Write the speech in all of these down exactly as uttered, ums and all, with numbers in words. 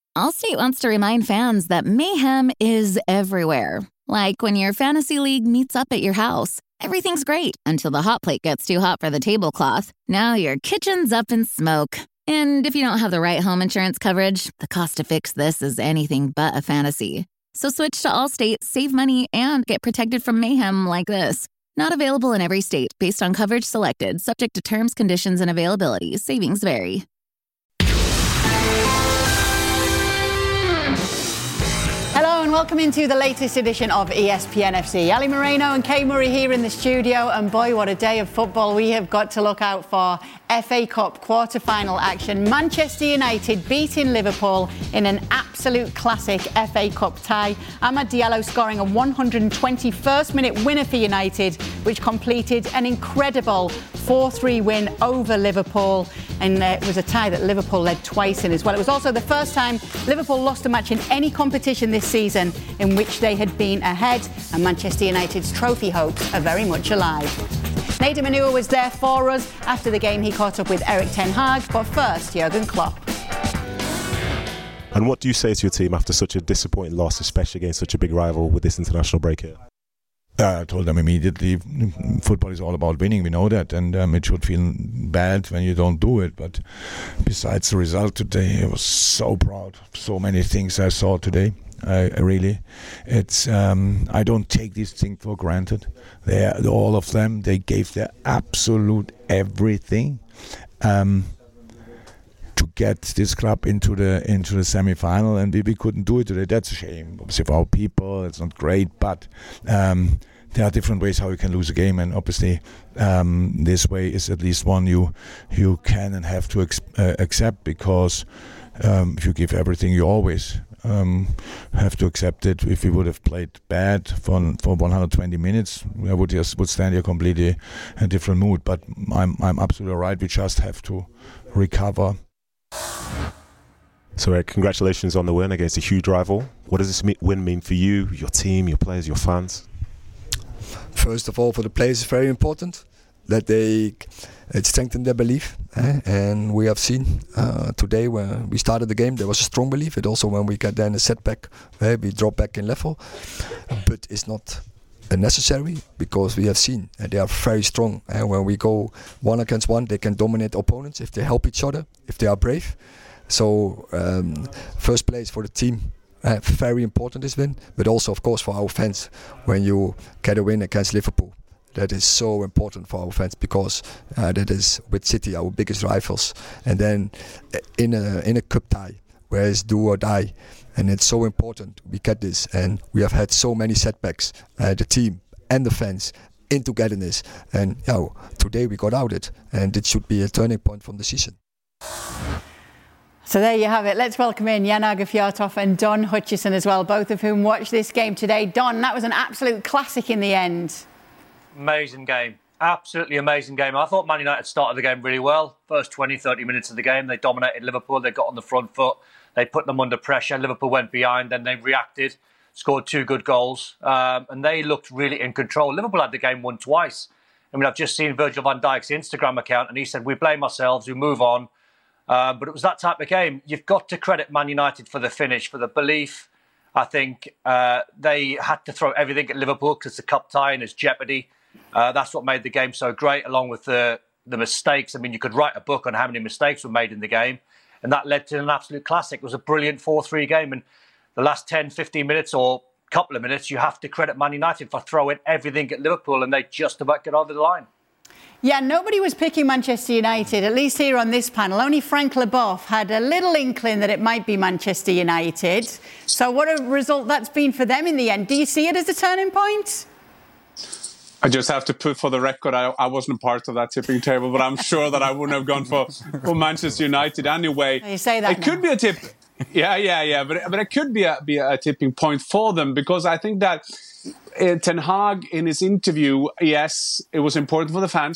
Allstate wants to remind fans that mayhem is everywhere. Like when your fantasy league meets up at your house. Everything's great until the hot plate gets too hot for the tablecloth. Now your kitchen's up in smoke. And if you don't have the right home insurance coverage, the cost to fix this is anything but a fantasy. So switch to Allstate, save money, and get protected from mayhem like this. Not available in every state based on coverage selected, subject to terms, conditions, and availability. Savings vary. Hello and welcome into the latest edition of E S P N F C. Ali Moreno and Kay Murray here in the studio, and boy, what a day of football we have got to look out for. F A Cup quarter-final action. Manchester United beating Liverpool in an absolute classic F A Cup tie. Amad Diallo scoring a one hundred twenty-first minute winner for United, which completed an incredible four three win over Liverpool. And uh, it was a tie that Liverpool led twice in as well. It was also the first time Liverpool lost a match in any competition this season in which they had been ahead. And Manchester United's trophy hopes are very much alive. Nader Manua was there for us. After the game, he caught up with Erik ten Hag. But first, Jurgen Klopp. And what do you say to your team after such a disappointing loss, especially against such a big rival with this international break here? Uh, I told them immediately, football is all about winning, we know that, and um, it should feel bad when you don't do it. But besides the result today, I was so proud. So many things I saw today. I, I really, it's. Um, I don't take these things for granted. They, are, all of them, they gave their absolute everything um, to get this club into the into the semi-final, and we, we couldn't do it today. That's a shame. Obviously, for our people, it's not great, but um, there are different ways how you can lose a game, and obviously, um, this way is at least one you you can and have to ex- uh, accept, because um, if you give everything, you always. Um, have to accept it. If we would have played bad for for one hundred twenty minutes, I would just would stand here completely a different mood. But I'm I'm absolutely right. We just have to recover. So, Erik, congratulations on the win against a huge rival. What does this win mean for you, your team, your players, your fans? First of all, for the players, it's very important that they it strengthen their belief, eh? And we have seen uh, today when we started the game there was a strong belief. It also when we got then a setback, eh? We drop back in level, but it's not necessary because we have seen uh, they are very strong, and when we go one against one they can dominate opponents if they help each other, if they are brave. So um, first place for the team. Uh, very important this win, but also of course for our fans when you get a win against Liverpool. That is so important for our fans because uh, that is with City our biggest rivals, and then in a in a cup tie where it's do or die, and it's so important we get this. And we have had so many setbacks, uh, the team and the fans, in togetherness, and you know, today we got out it, and it should be a turning point from the season. So there you have it. Let's welcome in Jan Åge Fjørtoft and Don Hutchison as well, both of whom watched this game today. Don, that was an absolute classic in the end. Amazing game. Absolutely amazing game. I thought Man United started the game really well. First twenty, thirty minutes of the game, they dominated Liverpool. They got on the front foot. They put them under pressure. Liverpool went behind. Then they reacted, scored two good goals. Um, and they looked really in control. Liverpool had the game won twice. I mean, I've just seen Virgil van Dijk's Instagram account, and he said, we blame ourselves, we move on. Uh, but it was that type of game. You've got to credit Man United for the finish, for the belief. I think uh, they had to throw everything at Liverpool because it's a cup tie and it's jeopardy. Uh, that's what made the game so great, along with the the mistakes. I mean, you could write a book on how many mistakes were made in the game, and that led to an absolute classic. It was a brilliant four three game, and the last ten, fifteen minutes or couple of minutes, you have to credit Man United for throwing everything at Liverpool, and they just about get over the line. Yeah, nobody was picking Manchester United, at least here on this panel. Only Frank Leboeuf had a little inkling that it might be Manchester United. So what a result that's been for them in the end. Do you see it as a turning point? I just have to put for the record, I, I wasn't part of that tipping table, but I'm sure that I wouldn't have gone for, for Manchester United anyway. You say that It now. could be a tip. Yeah, yeah, yeah. But but it could be a, be a tipping point for them, because I think that uh, Ten Hag in his interview, yes, it was important for the fans.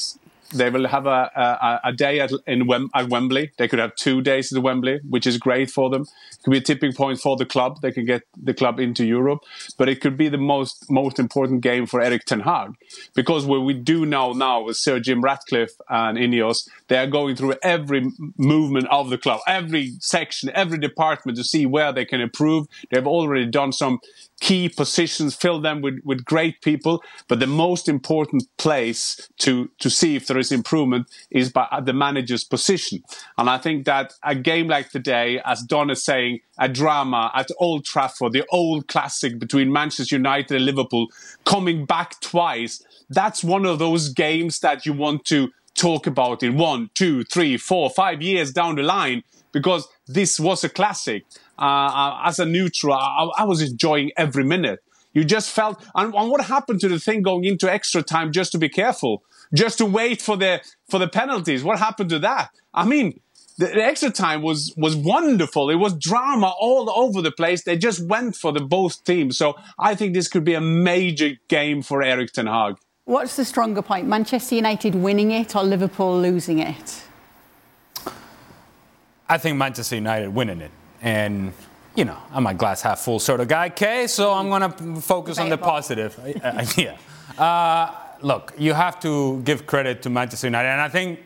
They will have a, a, a day at, in Wem, at Wembley. They could have two days at Wembley, which is great for them. It could be a tipping point for the club. They can get the club into Europe. But it could be the most most important game for Erik ten Hag. Because what we do know now with Sir Jim Ratcliffe and Ineos, they are going through every movement of the club, every section, every department to see where they can improve. They've already done some key positions, fill them with, with great people. But the most important place to, to see if there is improvement is by at the manager's position. And I think that a game like today, as Don is saying, a drama at Old Trafford, the old classic between Manchester United and Liverpool, coming back twice, that's one of those games that you want to talk about in one, two, three, four, five years down the line, because this was a classic. Uh, as a neutral, I, I was enjoying every minute. You just felt, and, and what happened to the thing going into extra time? Just to be careful, just to wait for the for the penalties. What happened to that? I mean, the, the extra time was was wonderful. It was drama all over the place. They just went for the both teams. So I think this could be a major game for Erik ten Hag. What's the stronger point, Manchester United winning it or Liverpool losing it? I think Manchester United winning it. And, you know, I'm a glass half full sort of guy, Kay, so I'm going to focus on the positive. uh, yeah. Uh, look, you have to give credit to Manchester United. And I think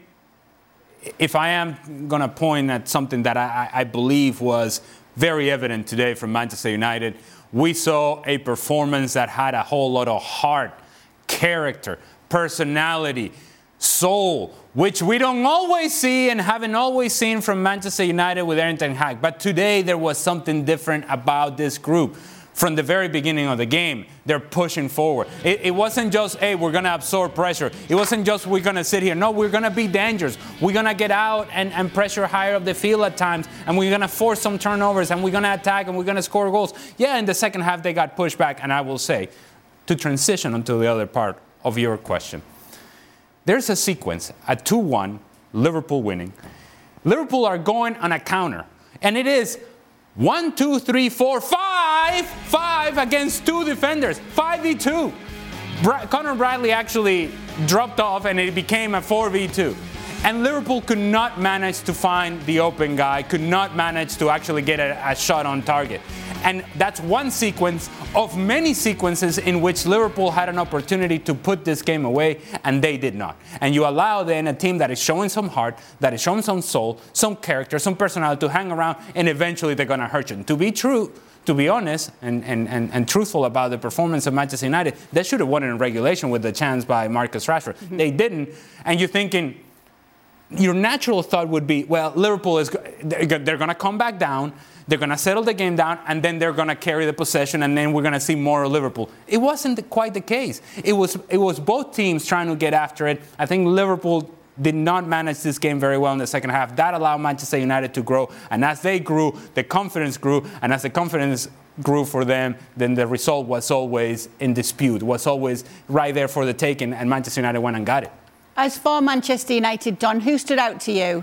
if I am going to point at something that I, I believe was very evident today from Manchester United, we saw a performance that had a whole lot of heart, character, personality, soul, which we don't always see and haven't always seen from Manchester United with Erik ten Hag. But today there was something different about this group. From the very beginning of the game, they're pushing forward. It, it wasn't just, hey, we're going to absorb pressure. It wasn't just we're going to sit here. No, we're going to be dangerous. We're going to get out and, and pressure higher up the field at times, and we're going to force some turnovers, and we're going to attack, and we're going to score goals. Yeah, in the second half they got pushed back, and I will say, to transition onto the other part of your question, there's a sequence at two one, Liverpool winning. Liverpool are going on a counter, and it is one, two, three, four, five, five against two defenders, five v two. Bra- Conor Bradley actually dropped off, and it became a four v two. And Liverpool could not manage to find the open guy, could not manage to actually get a, a shot on target. And that's one sequence of many sequences in which Liverpool had an opportunity to put this game away, and they did not. And you allow then a team that is showing some heart, that is showing some soul, some character, some personality to hang around, and eventually they're going to hurt you. And to be true, to be honest and, and, and, and truthful about the performance of Manchester United, they should have won it in regulation with the chance by Marcus Rashford. Mm-hmm. They didn't. And you're thinking, your natural thought would be, well, Liverpool is they're going to come back down, they're going to settle the game down, and then they're going to carry the possession, and then we're going to see more of Liverpool. It wasn't quite the case. It was it was both teams trying to get after it. I think Liverpool did not manage this game very well in the second half. That allowed Manchester United to grow, and as they grew, the confidence grew, and as the confidence grew for them, then the result was always in dispute, was always right there for the taking, and Manchester United went and got it. As for Manchester United, Don, who stood out to you?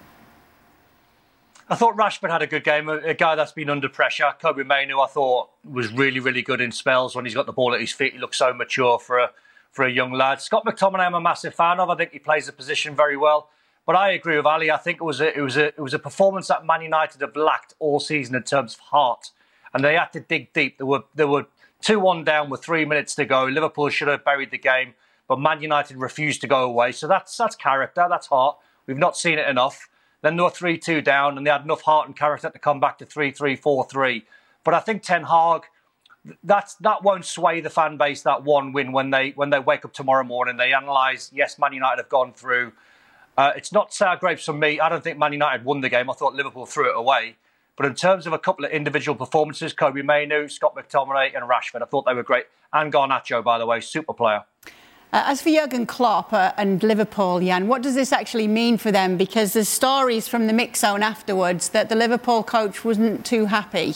I thought Rashford had a good game, a, a guy that's been under pressure. Kobbie Mainoo, I thought, was really, really good in spells when he's got the ball at his feet. He looks so mature for a for a young lad. Scott McTominay, I'm a massive fan of. I think he plays the position very well. But I agree with Ali. I think it was a, it was a, it was a performance that Man United have lacked all season in terms of heart, and they had to dig deep. There were there were two one down with three minutes to go. Liverpool should have buried the game, but Man United refused to go away. So that's that's character, that's heart. We've not seen it enough. Then they were three two down, and they had enough heart and character to come back to three three, four three. But I think Ten Hag, that's, that won't sway the fan base, that one win, when they when they wake up tomorrow morning. They analyse, yes, Man United have gone through. Uh, it's not sour grapes from me. I don't think Man United won the game. I thought Liverpool threw it away. But in terms of a couple of individual performances, Kobbie Mainoo, Scott McTominay and Rashford, I thought they were great. And Garnacho, by the way, super player. Uh, as for Jurgen Klopp uh, and Liverpool, Jan, what does this actually mean for them? Because there's stories from the mix zone afterwards that the Liverpool coach wasn't too happy.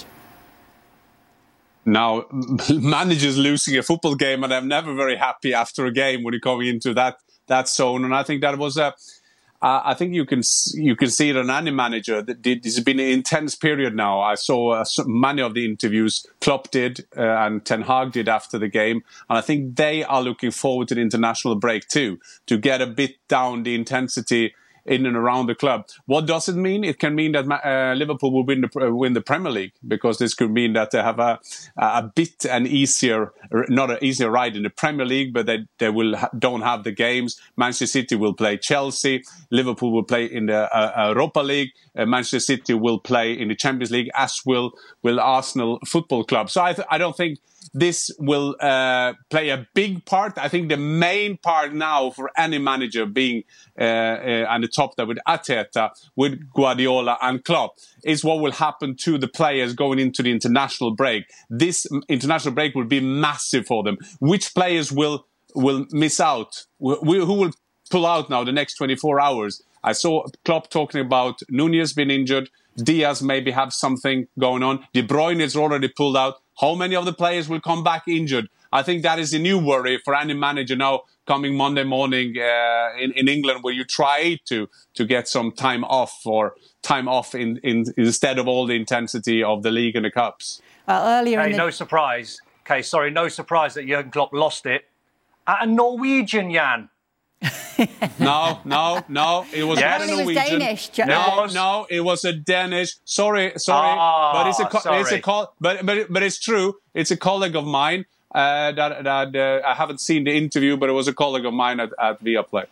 Now, managers losing a football game, and I'm never very happy after a game when you're coming into that that zone. And I think that was a Uh, I think you can you can see it on any manager. That did, it's been an intense period now. I saw uh, so many of the interviews Klopp did uh, and Ten Hag did after the game, and I think they are looking forward to the international break too, to get a bit down the intensity in and around the club. What does it mean? It can mean that uh, Liverpool will win the uh, win the Premier League, because this could mean that they have a a bit an easier, not an easier ride in the Premier League, but they they will ha- don't have the games. Manchester City will play Chelsea, Liverpool will play in the uh, Europa League, uh, Manchester City will play in the Champions League, as will will Arsenal Football Club. So I th- I don't think this will uh, play a big part. I think the main part now for any manager being uh, uh, on the top there with Arteta, with Guardiola and Klopp, is what will happen to the players going into the international break. This international break will be massive for them. Which players will will miss out? Who will pull out now the next twenty-four hours? I saw Klopp talking about Nunez being injured. Diaz maybe have something going on. De Bruyne is already pulled out. How many of the players will come back injured? I think that is a new worry for any manager now coming Monday morning uh, in, in England, where you try to to get some time off or time off in, in instead of all the intensity of the league and the cups. Well, earlier hey, in the... no surprise. Okay, sorry, no surprise that Jurgen Klopp lost it at a Norwegian, Jan. no, no, no. It was yes. not a Norwegian. It was Danish. No, no, it was a Danish. Sorry, sorry, oh, but it's a, co- sorry. it's a, co- but but but it's true. It's a colleague of mine uh, that that uh, I haven't seen the interview, but it was a colleague of mine at, at Viaplay.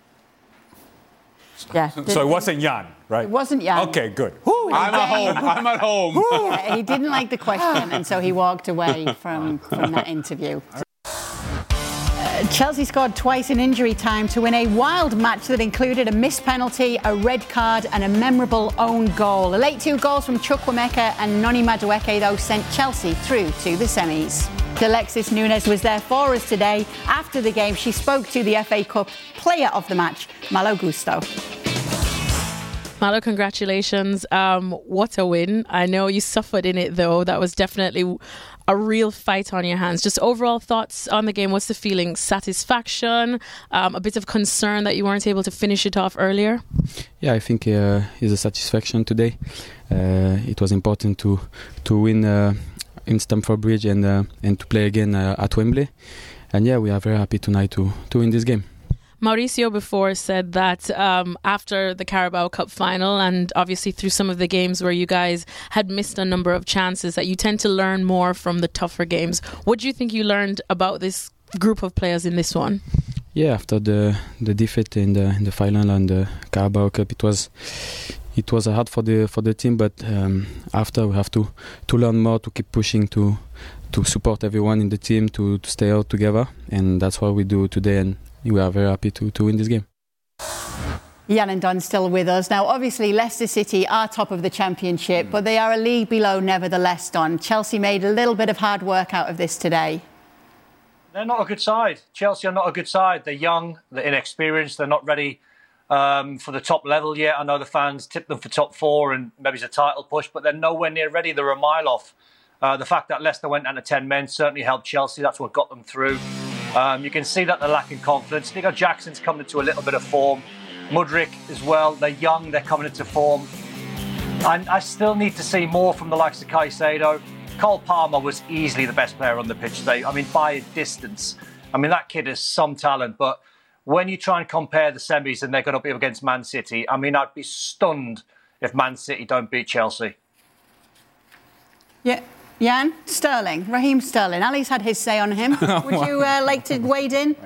Yeah. So it wasn't Jan, right? It wasn't Jan. Okay, good. Woo, I'm at home. I'm at home. Yeah, he didn't like the question, and so he walked away from, from that interview. Chelsea scored twice in injury time to win a wild match that included a missed penalty, a red card and a memorable own goal. The late two goals from Chukwuemeka and Noni Madueke, though, sent Chelsea through to the semis. Alexis Nunes was there for us today. After the game, she spoke to the F A Cup player of the match, Malo Gusto. Malo, congratulations. Um, what a win. I know you suffered in it, though. That was definitely a real fight on your hands. Just overall thoughts on the game. What's the feeling? Satisfaction? Um, a bit of concern that you weren't able to finish it off earlier? Yeah, I think uh, it's a satisfaction today. Uh, it was important to to win uh, in Stamford Bridge and uh, and to play again uh, at Wembley. And yeah, we are very happy tonight to, to win this game. Mauricio before said that um, after the Carabao Cup final and obviously through some of the games where you guys had missed a number of chances, that you tend to learn more from the tougher games. What do you think you learned about this group of players in this one? Yeah, after the the defeat in the in the final and the Carabao Cup, it was it was hard for the for the team. But um, after we have to to learn more, to keep pushing, to to support everyone in the team, to, to stay out together, and that's what we do today. And we are very happy to, to win this game. Jan and Don still with us. Now, obviously, Leicester City are top of the Championship, but they are a league below nevertheless, Don. Chelsea made a little bit of hard work out of this today. They're not a good side. Chelsea are not a good side. They're young, they're inexperienced, they're not ready um, for the top level yet. I know the fans tipped them for top four and maybe it's a title push, but they're nowhere near ready. They're a mile off. Uh, the fact that Leicester went down to ten men certainly helped Chelsea. That's what got them through. Um, you can see that they're lacking confidence. Nico Jackson's coming into a little bit of form. Mudryk as well. They're young. They're coming into form. And I still need to see more from the likes of Caicedo. Cole Palmer was easily the best player on the pitch today. I mean, by a distance. I mean, that kid has some talent. But when you try and compare the semis and they're going to be up against Man City, I mean, I'd be stunned if Man City don't beat Chelsea. Yeah. Jan, Sterling, Raheem Sterling. Ali's had his say on him. Would you uh, like to wade in?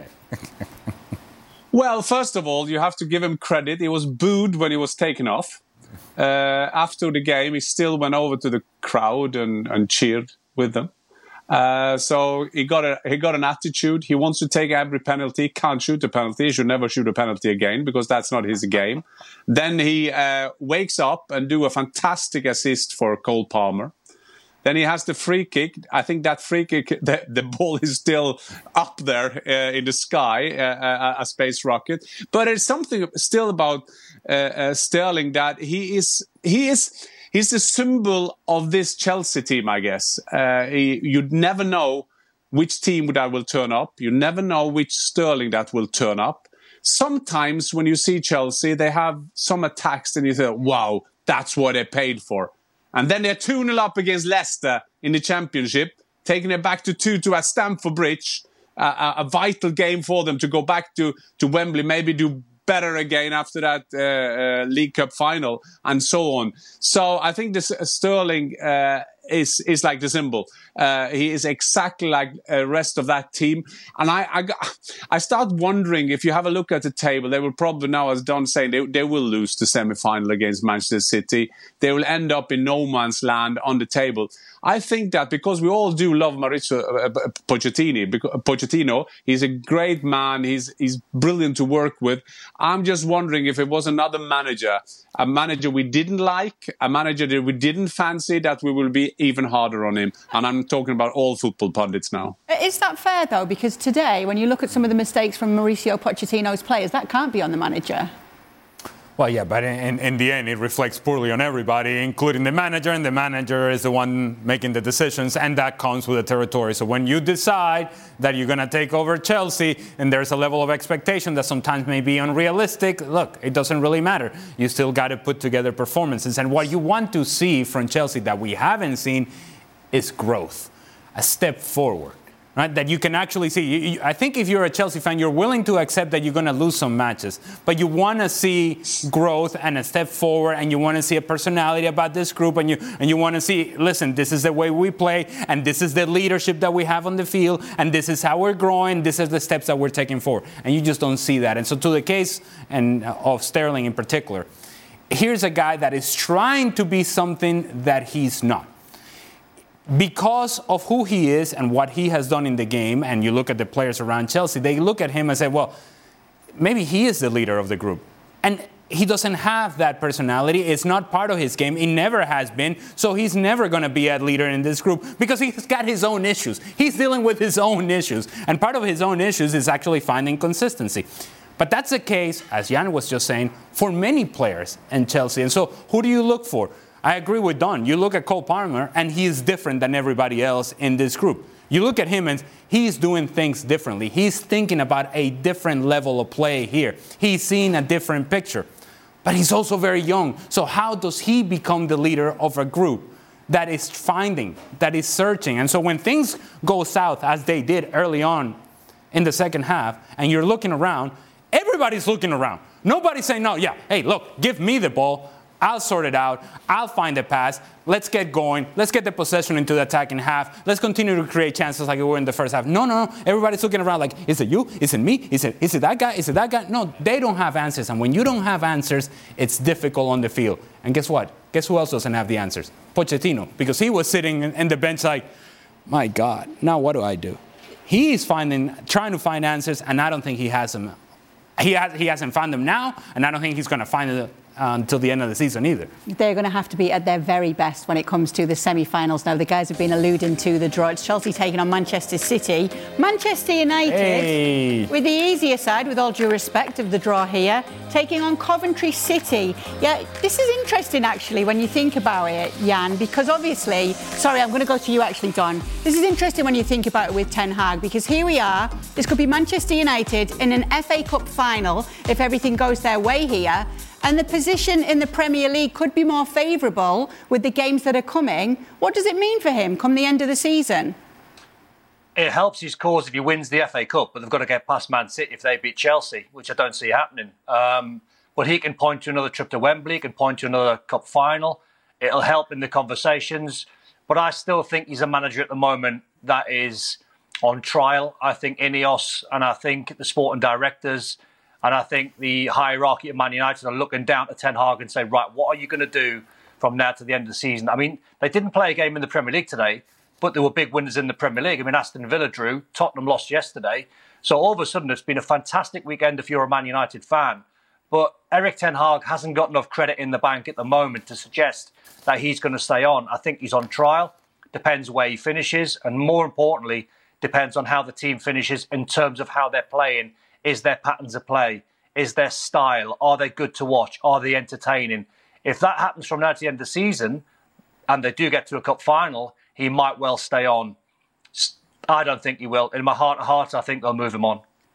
Well, first of all, you have to give him credit. He was booed when he was taken off. Uh, after the game, he still went over to the crowd and, and cheered with them. Uh, so he got a he got an attitude. He wants to take every penalty. Can't shoot a penalty. He should never shoot a penalty again because that's not his game. Then he uh, wakes up and do a fantastic assist for Cole Palmer. Then he has the free kick. I think that free kick, the, the ball is still up there uh, in the sky, uh, a space rocket. But there's something still about uh, uh, Sterling that he is he is he's the symbol of this Chelsea team, I guess. Uh, he, you'd never know which team that will turn up. You never know which Sterling that will turn up. sometimes when you see Chelsea, they have some attacks and you think, wow, that's what they paid for. And then they're two nil up against Leicester in the Championship, taking it back to two two at Stamford Bridge, uh, a, a vital game for them to go back to, to Wembley, maybe do better again after that uh, uh, League Cup final and so on. So I think this uh, Sterling uh, is is like the symbol. Uh, he is exactly like the rest of that team. And I, I, I start wondering, if you have a look at the table, they will probably now, as Don saying, they, they will lose the semi-final against Manchester City. They will end up in no man's land on the table. I think that because we all do love Mauricio uh, Pochettino, Pochettino, he's a great man. He's he's brilliant to work with. I'm just wondering if it was another manager, a manager we didn't like, a manager that we didn't fancy, that we will be even harder on him. And I'm talking about all football pundits now. Is that fair, though? Because today, when you look at some of the mistakes from Mauricio Pochettino's players, that can't be on the manager. Well, yeah, but in, in the end, it reflects poorly on everybody, including the manager, and the manager is the one making the decisions, and that comes with the territory. So when you decide that you're going to take over Chelsea, and there's a level of expectation that sometimes may be unrealistic, look, it doesn't really matter. You still got to put together performances. And what you want to see from Chelsea that we haven't seen is growth, a step forward. Right, that you can actually see. You, you, I think if you're a Chelsea fan, you're willing to accept that you're going to lose some matches. But you want to see growth and a step forward, and you want to see a personality about this group, and you and you want to see, listen, this is the way we play, and this is the leadership that we have on the field, and this is how we're growing, this is the steps that we're taking forward. And you just don't see that. And so to the case and of Sterling in particular, here's a guy that is trying to be something that he's not. Because of who he is and what he has done in the game, and you look at the players around Chelsea, they look at him and say, well, maybe he is the leader of the group. And he doesn't have that personality. It's not part of his game. He never has been. So he's never going to be a leader in this group because he's got his own issues. He's dealing with his own issues. And part of his own issues is actually finding consistency. But that's the case, as Jan was just saying, for many players in Chelsea. And so who do you look for? I agree with Don. You look at Cole Palmer, and he is different than everybody else in this group. You look at him, and he's doing things differently. He's thinking about a different level of play here. He's seeing a different picture. But he's also very young. So how does he become the leader of a group that is finding, that is searching? And so when things go south, as they did early on in the second half, and you're looking around, everybody's looking around. Nobody's saying, no, yeah, hey, look, give me the ball. I'll sort it out. I'll find the pass. Let's get going. Let's get the possession into the attacking half. Let's continue to create chances like we were in the first half. No, no, no. Everybody's looking around like, is it you? Is it me? Is it, is it that guy? Is it that guy? No, they don't have answers. And when you don't have answers, it's difficult on the field. And guess what? Guess who else doesn't have the answers? Pochettino. Because he was sitting in the bench like, my God, now what do I do? He's finding, trying to find answers, and I don't think he has them. He, has, he hasn't found them now, and I don't think he's going to find them Uh, until the end of the season either. They're going to have to be at their very best when it comes to the semi-finals now. The guys have been alluding to the draw. It's Chelsea taking on Manchester City. Manchester United, hey. with the easier side, with all due respect of the draw here, taking on Coventry City. Yeah, this is interesting actually when you think about it, Jan, because obviously, sorry, I'm going to go to you actually, Don. This is interesting when you think about it with Ten Hag, because here we are. This could be Manchester United in an F A Cup final if everything goes their way here. And the position in the Premier League could be more favourable with the games that are coming. What does it mean for him come the end of the season? It helps his cause if he wins the F A Cup, but they've got to get past Man City if they beat Chelsea, which I don't see happening. Um, but he can point to another trip to Wembley, he can point to another cup final. It'll help in the conversations. But I still think he's a manager at the moment that is on trial. I think Ineos and I think the sporting directors and I think the hierarchy of Man United are looking down to Ten Hag and saying, right, what are you going to do from now to the end of the season? I mean, they didn't play a game in the Premier League today, but there were big winners in the Premier League. I mean, Aston Villa drew, Tottenham lost yesterday. So all of a sudden, it's been a fantastic weekend if you're a Man United fan. But Erik Ten Hag hasn't got enough credit in the bank at the moment to suggest that he's going to stay on. I think he's on trial. Depends where he finishes. And more importantly, depends on how the team finishes in terms of how they're playing. Is their patterns of play? Is their style? Are they good to watch? Are they entertaining? If that happens from now to the end of the season, and they do get to a cup final, he might well stay on. I don't think he will. In my heart of hearts, I think they'll move him on.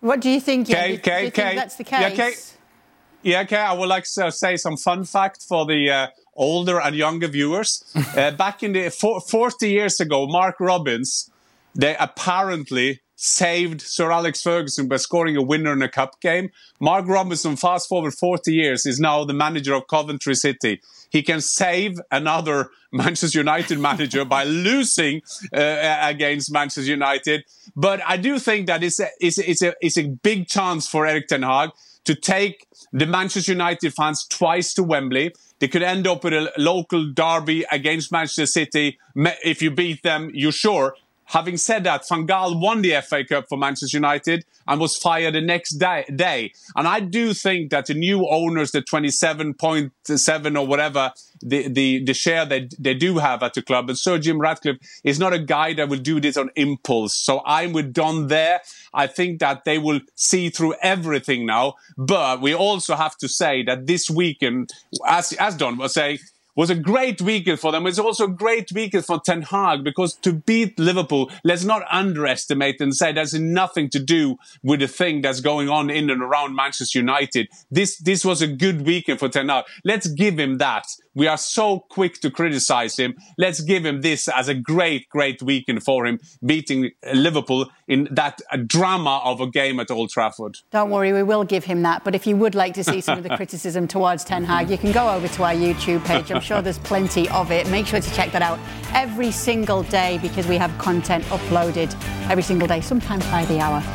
What do you think? Yeah, Kay, do, you, Kay, do you Kay. think that's the case? Yeah, Kay. Yeah, okay. I would like to say some fun fact for the uh, older and younger viewers. uh, back in the for, forty years ago, Mark Robins, they apparently saved Sir Alex Ferguson by scoring a winner in a cup game. Mark Robinson, fast forward forty years, is now the manager of Coventry City. He can save another Manchester United manager by losing uh, against Manchester United. But I do think that it's a, it's a, it's a, it's a big chance for Erik ten Hag to take the Manchester United fans twice to Wembley. They could end up with a local derby against Manchester City. If you beat them, you're sure. Having said that, Van Gaal won the F A Cup for Manchester United and was fired the next day. day. And I do think that the new owners, the twenty-seven point seven or whatever, the, the, the share they, they do have at the club, and Sir Jim Ratcliffe is not a guy that will do this on impulse. So I'm with Don there. I think that they will see through everything now. But we also have to say that this weekend, as, as Don was saying, was a great weekend for them. It's also a great weekend for Ten Hag, because to beat Liverpool, let's not underestimate and say there's nothing to do with the thing that's going on in and around Manchester United. This this was a good weekend for Ten Hag. Let's give him that. We are so quick to criticize him. Let's give him this as a great, great weekend for him, beating Liverpool in that drama of a game at Old Trafford. Don't worry, we will give him that. But if you would like to see some of the criticism towards Ten Hag, you can go over to our YouTube page. I'm sure there's plenty of it. Make sure to check that out every single day, because we have content uploaded every single day, sometimes by the hour.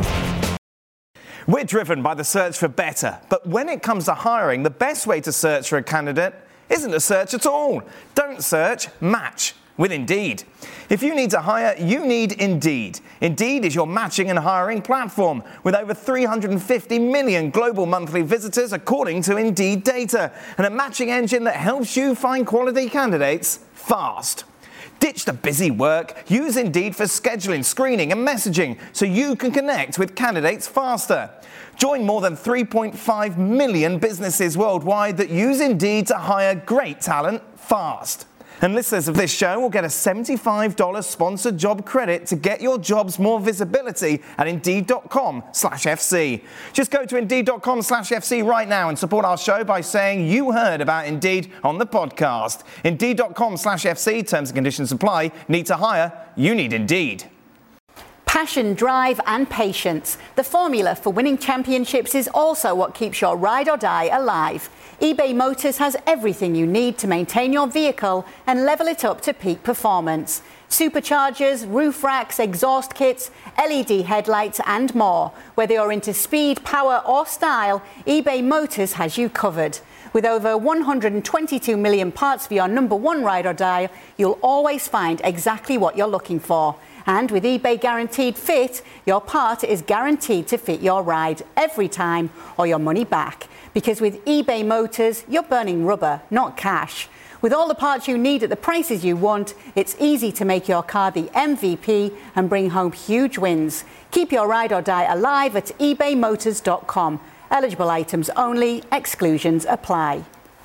We're driven by the search for better. But when it comes to hiring, the best way to search for a candidate isn't to search at all. Don't search, match with Indeed. If you need to hire, you need Indeed. Indeed is your matching and hiring platform with over three hundred fifty million global monthly visitors according to Indeed data, and a matching engine that helps you find quality candidates fast. Ditch the busy work. Use Indeed for scheduling, screening and messaging so you can connect with candidates faster. Join more than three point five million businesses worldwide that use Indeed to hire great talent fast. And listeners of this show will get a seventy-five dollars sponsored job credit to get your jobs more visibility at Indeed.com slash FC. Just go to Indeed.com slash FC right now and support our show by saying you heard about Indeed on the podcast. Indeed.com slash FC. Terms and conditions apply. Need to hire? You need Indeed. Passion, drive and patience. The formula for winning championships is also what keeps your ride or die alive. eBay Motors has everything you need to maintain your vehicle and level it up to peak performance. Superchargers, roof racks, exhaust kits, L E D headlights and more. Whether you're into speed, power or style, eBay Motors has you covered. With over one hundred twenty-two million parts for your number one ride or die, you'll always find exactly what you're looking for. And with eBay Guaranteed Fit, your part is guaranteed to fit your ride every time or your money back. Because with eBay Motors, you're burning rubber, not cash. With all the parts you need at the prices you want, it's easy to make your car the M V P and bring home huge wins. Keep your ride or die alive at ebay motors dot com. Eligible items only, exclusions apply.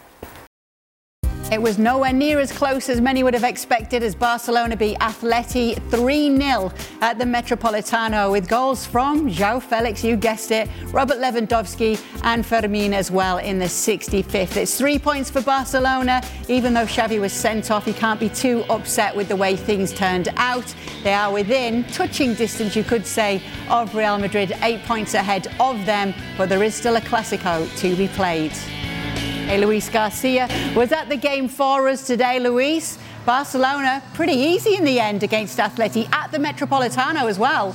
It was nowhere near as close as many would have expected as Barcelona beat Atleti three nil at the Metropolitano, with goals from João Felix, you guessed it, Robert Lewandowski and Fermin as well in the sixty-fifth. It's three points for Barcelona. Even though Xavi was sent off, he can't be too upset with the way things turned out. They are within touching distance, you could say, of Real Madrid, eight points ahead of them, but there is still a Clásico to be played. Hey, Luis Garcia was at the game for us today. Luis, Barcelona pretty easy in the end against Atleti at the Metropolitano as well.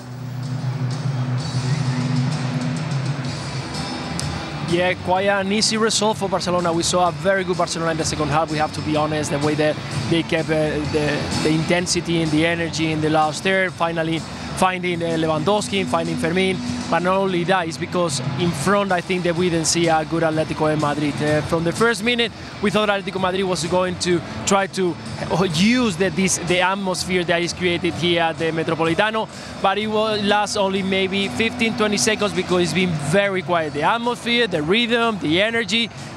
Yeah, quite an easy result for Barcelona. We saw a very good Barcelona in the second half. We have to be honest, the way that they kept uh, the, the intensity and the energy in the last third, finally finding uh, Lewandowski, finding Fermin. But not only that, it's because in front I think that we didn't see a good Atletico de Madrid. Uh, from the first minute, we thought Atletico Madrid was going to try to use the, this, the atmosphere that is created here at the Metropolitano, but it will last only maybe fifteen to twenty seconds because it's been very quiet. The atmosphere, the rhythm, the energy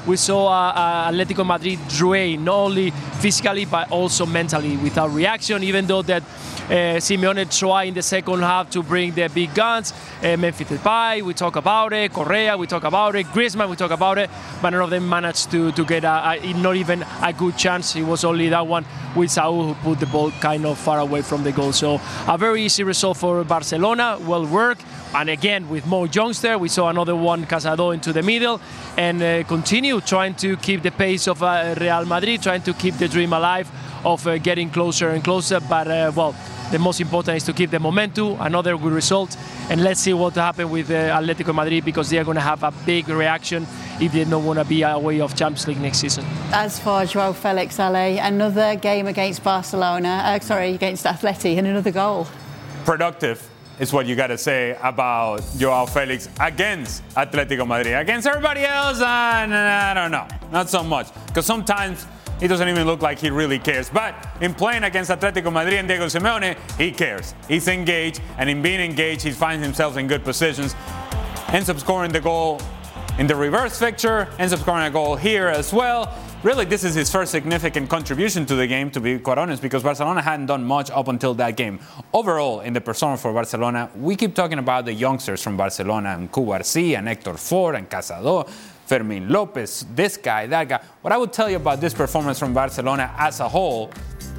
we saw uh, uh, Atletico Madrid drain, not only physically but also mentally, without reaction, even though that uh, Simeone tried in the second half to bring the big guns. Uh, Memphis Depay, we talk about it, Correa, we talk about it, Griezmann, we talk about it, but none of them managed to, to get a, a, not even a good chance. It was only that one with Saúl who put the ball kind of far away from the goal. So a very easy result for Barcelona, well worked. And again, with more youngster, we saw another one, Casado, into the middle, and uh, continue trying to keep the pace of uh, Real Madrid, trying to keep the dream alive of uh, getting closer and closer. But, uh, well, the most important is to keep the momentum, another good result. And let's see what happens with uh, Atletico Madrid, because they are going to have a big reaction if they don't want to be away of Champions League next season. As for Joao Felix, Ale, another game against Barcelona, uh, sorry, against Atleti, and another goal. Productive is what you got to say about Joao Felix against Atletico Madrid. Against everybody else, uh, I don't know, not so much. Because sometimes he doesn't even look like he really cares. But in playing against Atletico Madrid and Diego Simeone, he cares. He's engaged, and in being engaged, he finds himself in good positions. Ends up scoring the goal in the reverse fixture, ends up scoring a goal here as well. Really, this is his first significant contribution to the game, to be quite honest, because Barcelona hadn't done much up until that game. Overall, in the persona for Barcelona, we keep talking about the youngsters from Barcelona, and Cubarsí, and Héctor Ford, and Casado, Fermín López, this guy, that guy. What I would tell you about this performance from Barcelona as a whole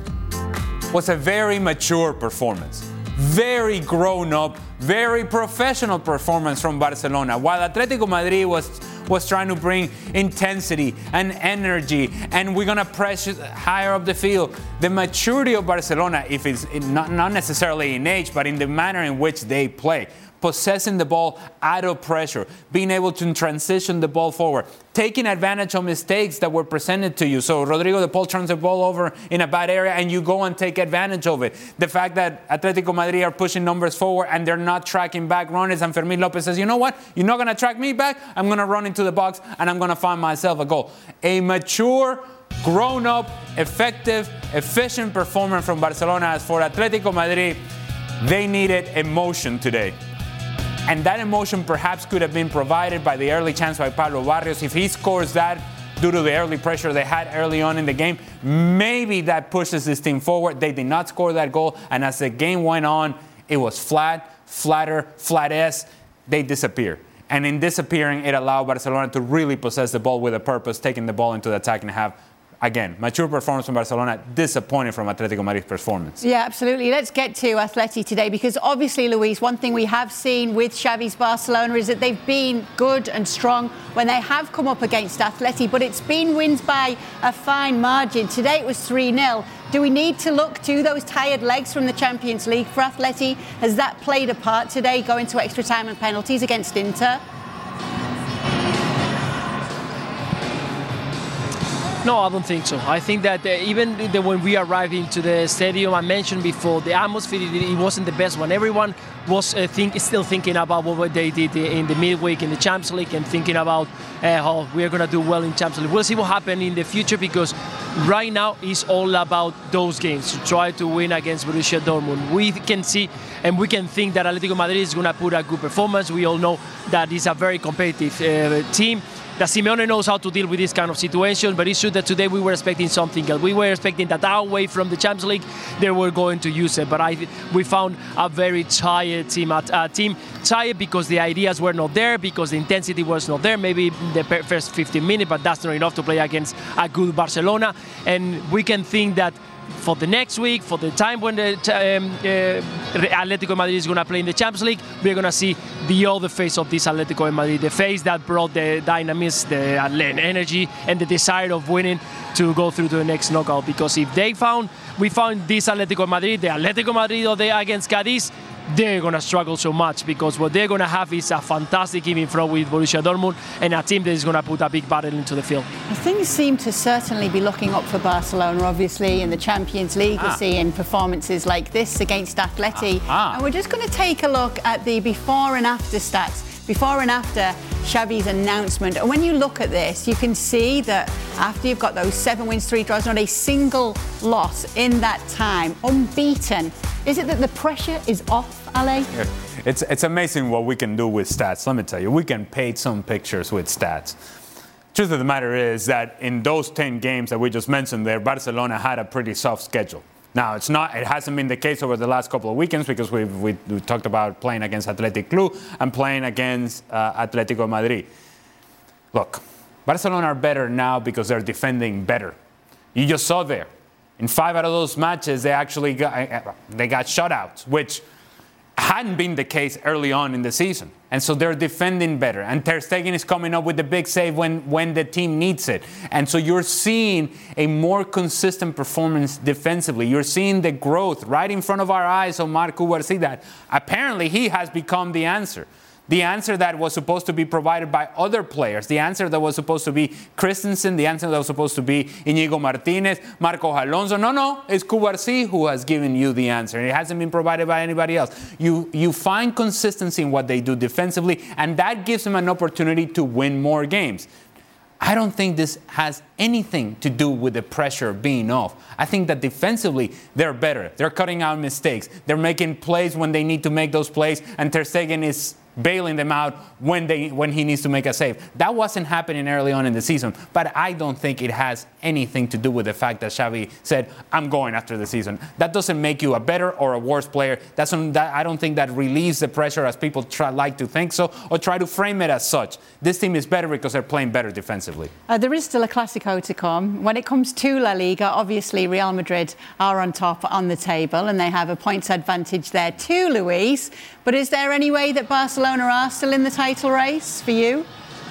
was a very mature performance. Very grown up, very professional performance from Barcelona. While Atletico Madrid was was trying to bring intensity and energy, and we're going to press higher up the field. The maturity of Barcelona, if it's not, not necessarily in age, but in the manner in which they play, possessing the ball out of pressure, being able to transition the ball forward, taking advantage of mistakes that were presented to you. So Rodrigo de Paul turns the ball over in a bad area and you go and take advantage of it. The fact that Atletico Madrid are pushing numbers forward and they're not tracking back runners, and Fermín López says, you know what? You're not going to track me back. I'm going to run into the box and I'm going to find myself a goal. A mature, grown-up, effective, efficient performance from Barcelona. As for Atletico Madrid, they needed emotion today. And that emotion perhaps could have been provided by the early chance by Pablo Barrios. If he scores that due to the early pressure they had early on in the game, maybe that pushes this team forward. They did not score that goal. And as the game went on, it was flat, flatter, flat-S. They disappeared. And in disappearing, it allowed Barcelona to really possess the ball with a purpose, taking the ball into the attacking half. Again, mature performance from Barcelona, disappointing from Atletico Madrid's performance. Yeah, absolutely. Let's get to Atleti today, because obviously, Luis, one thing we have seen with Xavi's Barcelona is that they've been good and strong when they have come up against Atleti, but it's been wins by a fine margin. Today it was three nil. Do we need to look to those tired legs from the Champions League for Atleti? Has that played a part today, going to extra time and penalties against Inter? No, I don't think so. I think that uh, even the, when we arrived into the stadium, I mentioned before, the atmosphere, it, it wasn't the best one. Everyone was uh, think, still thinking about what they did in the midweek in the Champions League, and thinking about uh, how we are going to do well in Champions League. We'll see what happens in the future, because right now it's all about those games, to try to win against Borussia Dortmund. We can see and we can think that Atletico Madrid is going to put a good performance. We all know that it's a very competitive uh, team. That Simeone knows how to deal with this kind of situation, but it's true that today we were expecting something else. We were expecting that away from the Champions League, they were going to use it. But I, we found a very tired team, a team tired because the ideas were not there, because the intensity was not there. Maybe the first fifteen minutes, but that's not enough to play against a good Barcelona. And we can think that for the next week, for the time when the um, uh, Atletico Madrid is going to play in the Champions League, we're going to see the other face of this Atletico Madrid, the face that brought the dynamism, the energy, and the desire of winning to go through to the next knockout. Because if they found, we found this Atletico Madrid, the Atletico Madrid of the against Cadiz, they're going to struggle so much, because what they're going to have is a fantastic team in front with Borussia Dortmund, and a team that is going to put a big battle into the field. Things seem to certainly be looking up for Barcelona, obviously, in the Champions League. Ah. We're seeing performances like this against Atleti. Ah. And we're just going to take a look at the before and after stats. Before and after Xavi's announcement. And when you look at this, you can see that after you've got those seven wins, three draws, not a single loss in that time, unbeaten. Is it that the pressure is off, Ale? Yeah. It's, it's amazing what we can do with stats. Let me tell you, we can paint some pictures with stats. Truth of the matter is that in those ten games that we just mentioned there, Barcelona had a pretty soft schedule. Now, it's not. It hasn't been the case over the last couple of weekends because we've, we, we talked about playing against Athletic Club and playing against uh, Atletico Madrid. Look, Barcelona are better now because they're defending better. You just saw there. In five out of those matches, they actually got, they got shutouts, which hadn't been the case early on in the season. And so they're defending better. And Ter Stegen is coming up with the big save when, when the team needs it. And so you're seeing a more consistent performance defensively. You're seeing the growth right in front of our eyes of Marc Cubarsí. Apparently, he has become the answer. The answer that was supposed to be provided by other players, the answer that was supposed to be Christensen, the answer that was supposed to be Íñigo Martínez, Marcos Alonso. No, no, it's Cubarsí who has given you the answer. It hasn't been provided by anybody else. You, you find consistency in what they do defensively, and that gives them an opportunity to win more games. I don't think this has anything to do with the pressure being off. I think that defensively, they're better. They're cutting out mistakes. They're making plays when they need to make those plays, and Ter Stegen is bailing them out when they when he needs to make a save. That wasn't happening early on in the season, but I don't think it has anything to do with the fact that Xavi said, I'm going after the season. That doesn't make you a better or a worse player. That's that, I don't think that relieves the pressure as people try, like to think so, or try to frame it as such. This team is better because they're playing better defensively. Uh, there is still a Clásico to come. When it comes to La Liga, obviously Real Madrid are on top on the table, and they have a points advantage there too, Luis. But is there any way that Barcelona are still in the title race for you?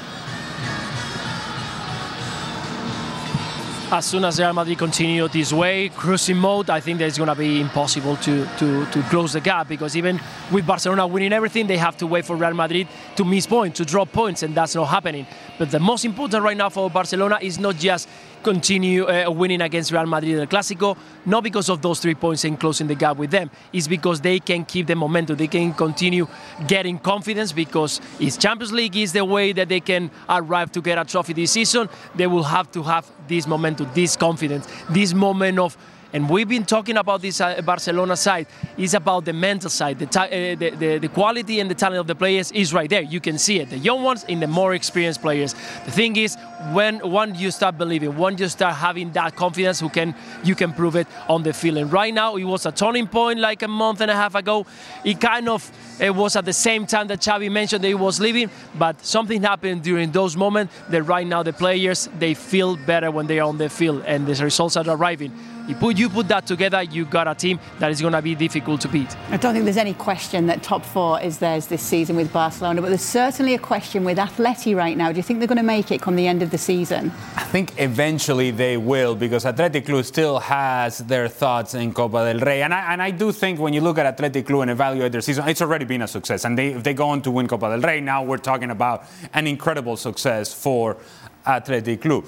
As soon as Real Madrid continue this way, cruising mode, I think that it's going to be impossible to, to, to close the gap, because even with Barcelona winning everything, they have to wait for Real Madrid to miss points, to drop points, and that's not happening. But the most important right now for Barcelona is not just continue uh, winning against Real Madrid in the Clásico, not because of those three points and closing the gap with them. It's because they can keep the momentum. They can continue getting confidence, because if Champions League is the way that they can arrive to get a trophy this season, they will have to have this momentum, this confidence, this moment of. And we've been talking about this uh, Barcelona side. It's about the mental side. The, ta- uh, the, the, the quality and the talent of the players is right there. You can see it. The young ones in the more experienced players. The thing is, when when you start believing, when you start having that confidence, who can you can prove it on the field. And right now, it was a turning point like a month and a half ago. It kind of it was at the same time that Xavi mentioned that he was leaving, but something happened during those moments that right now the players, they feel better when they are on the field, and the results are arriving. You put, you put that together, you got a team that is going to be difficult to beat. I don't think there's any question that top four is theirs this season with Barcelona, but there's certainly a question with Atleti right now. Do you think they're going to make it come the end of the season? I think eventually they will, because Athletic Club still has their thoughts in Copa del Rey. And I, and I do think when you look at Athletic Club and evaluate their season, it's already been a success. And they, if they go on to win Copa del Rey, now we're talking about an incredible success for Athletic Club.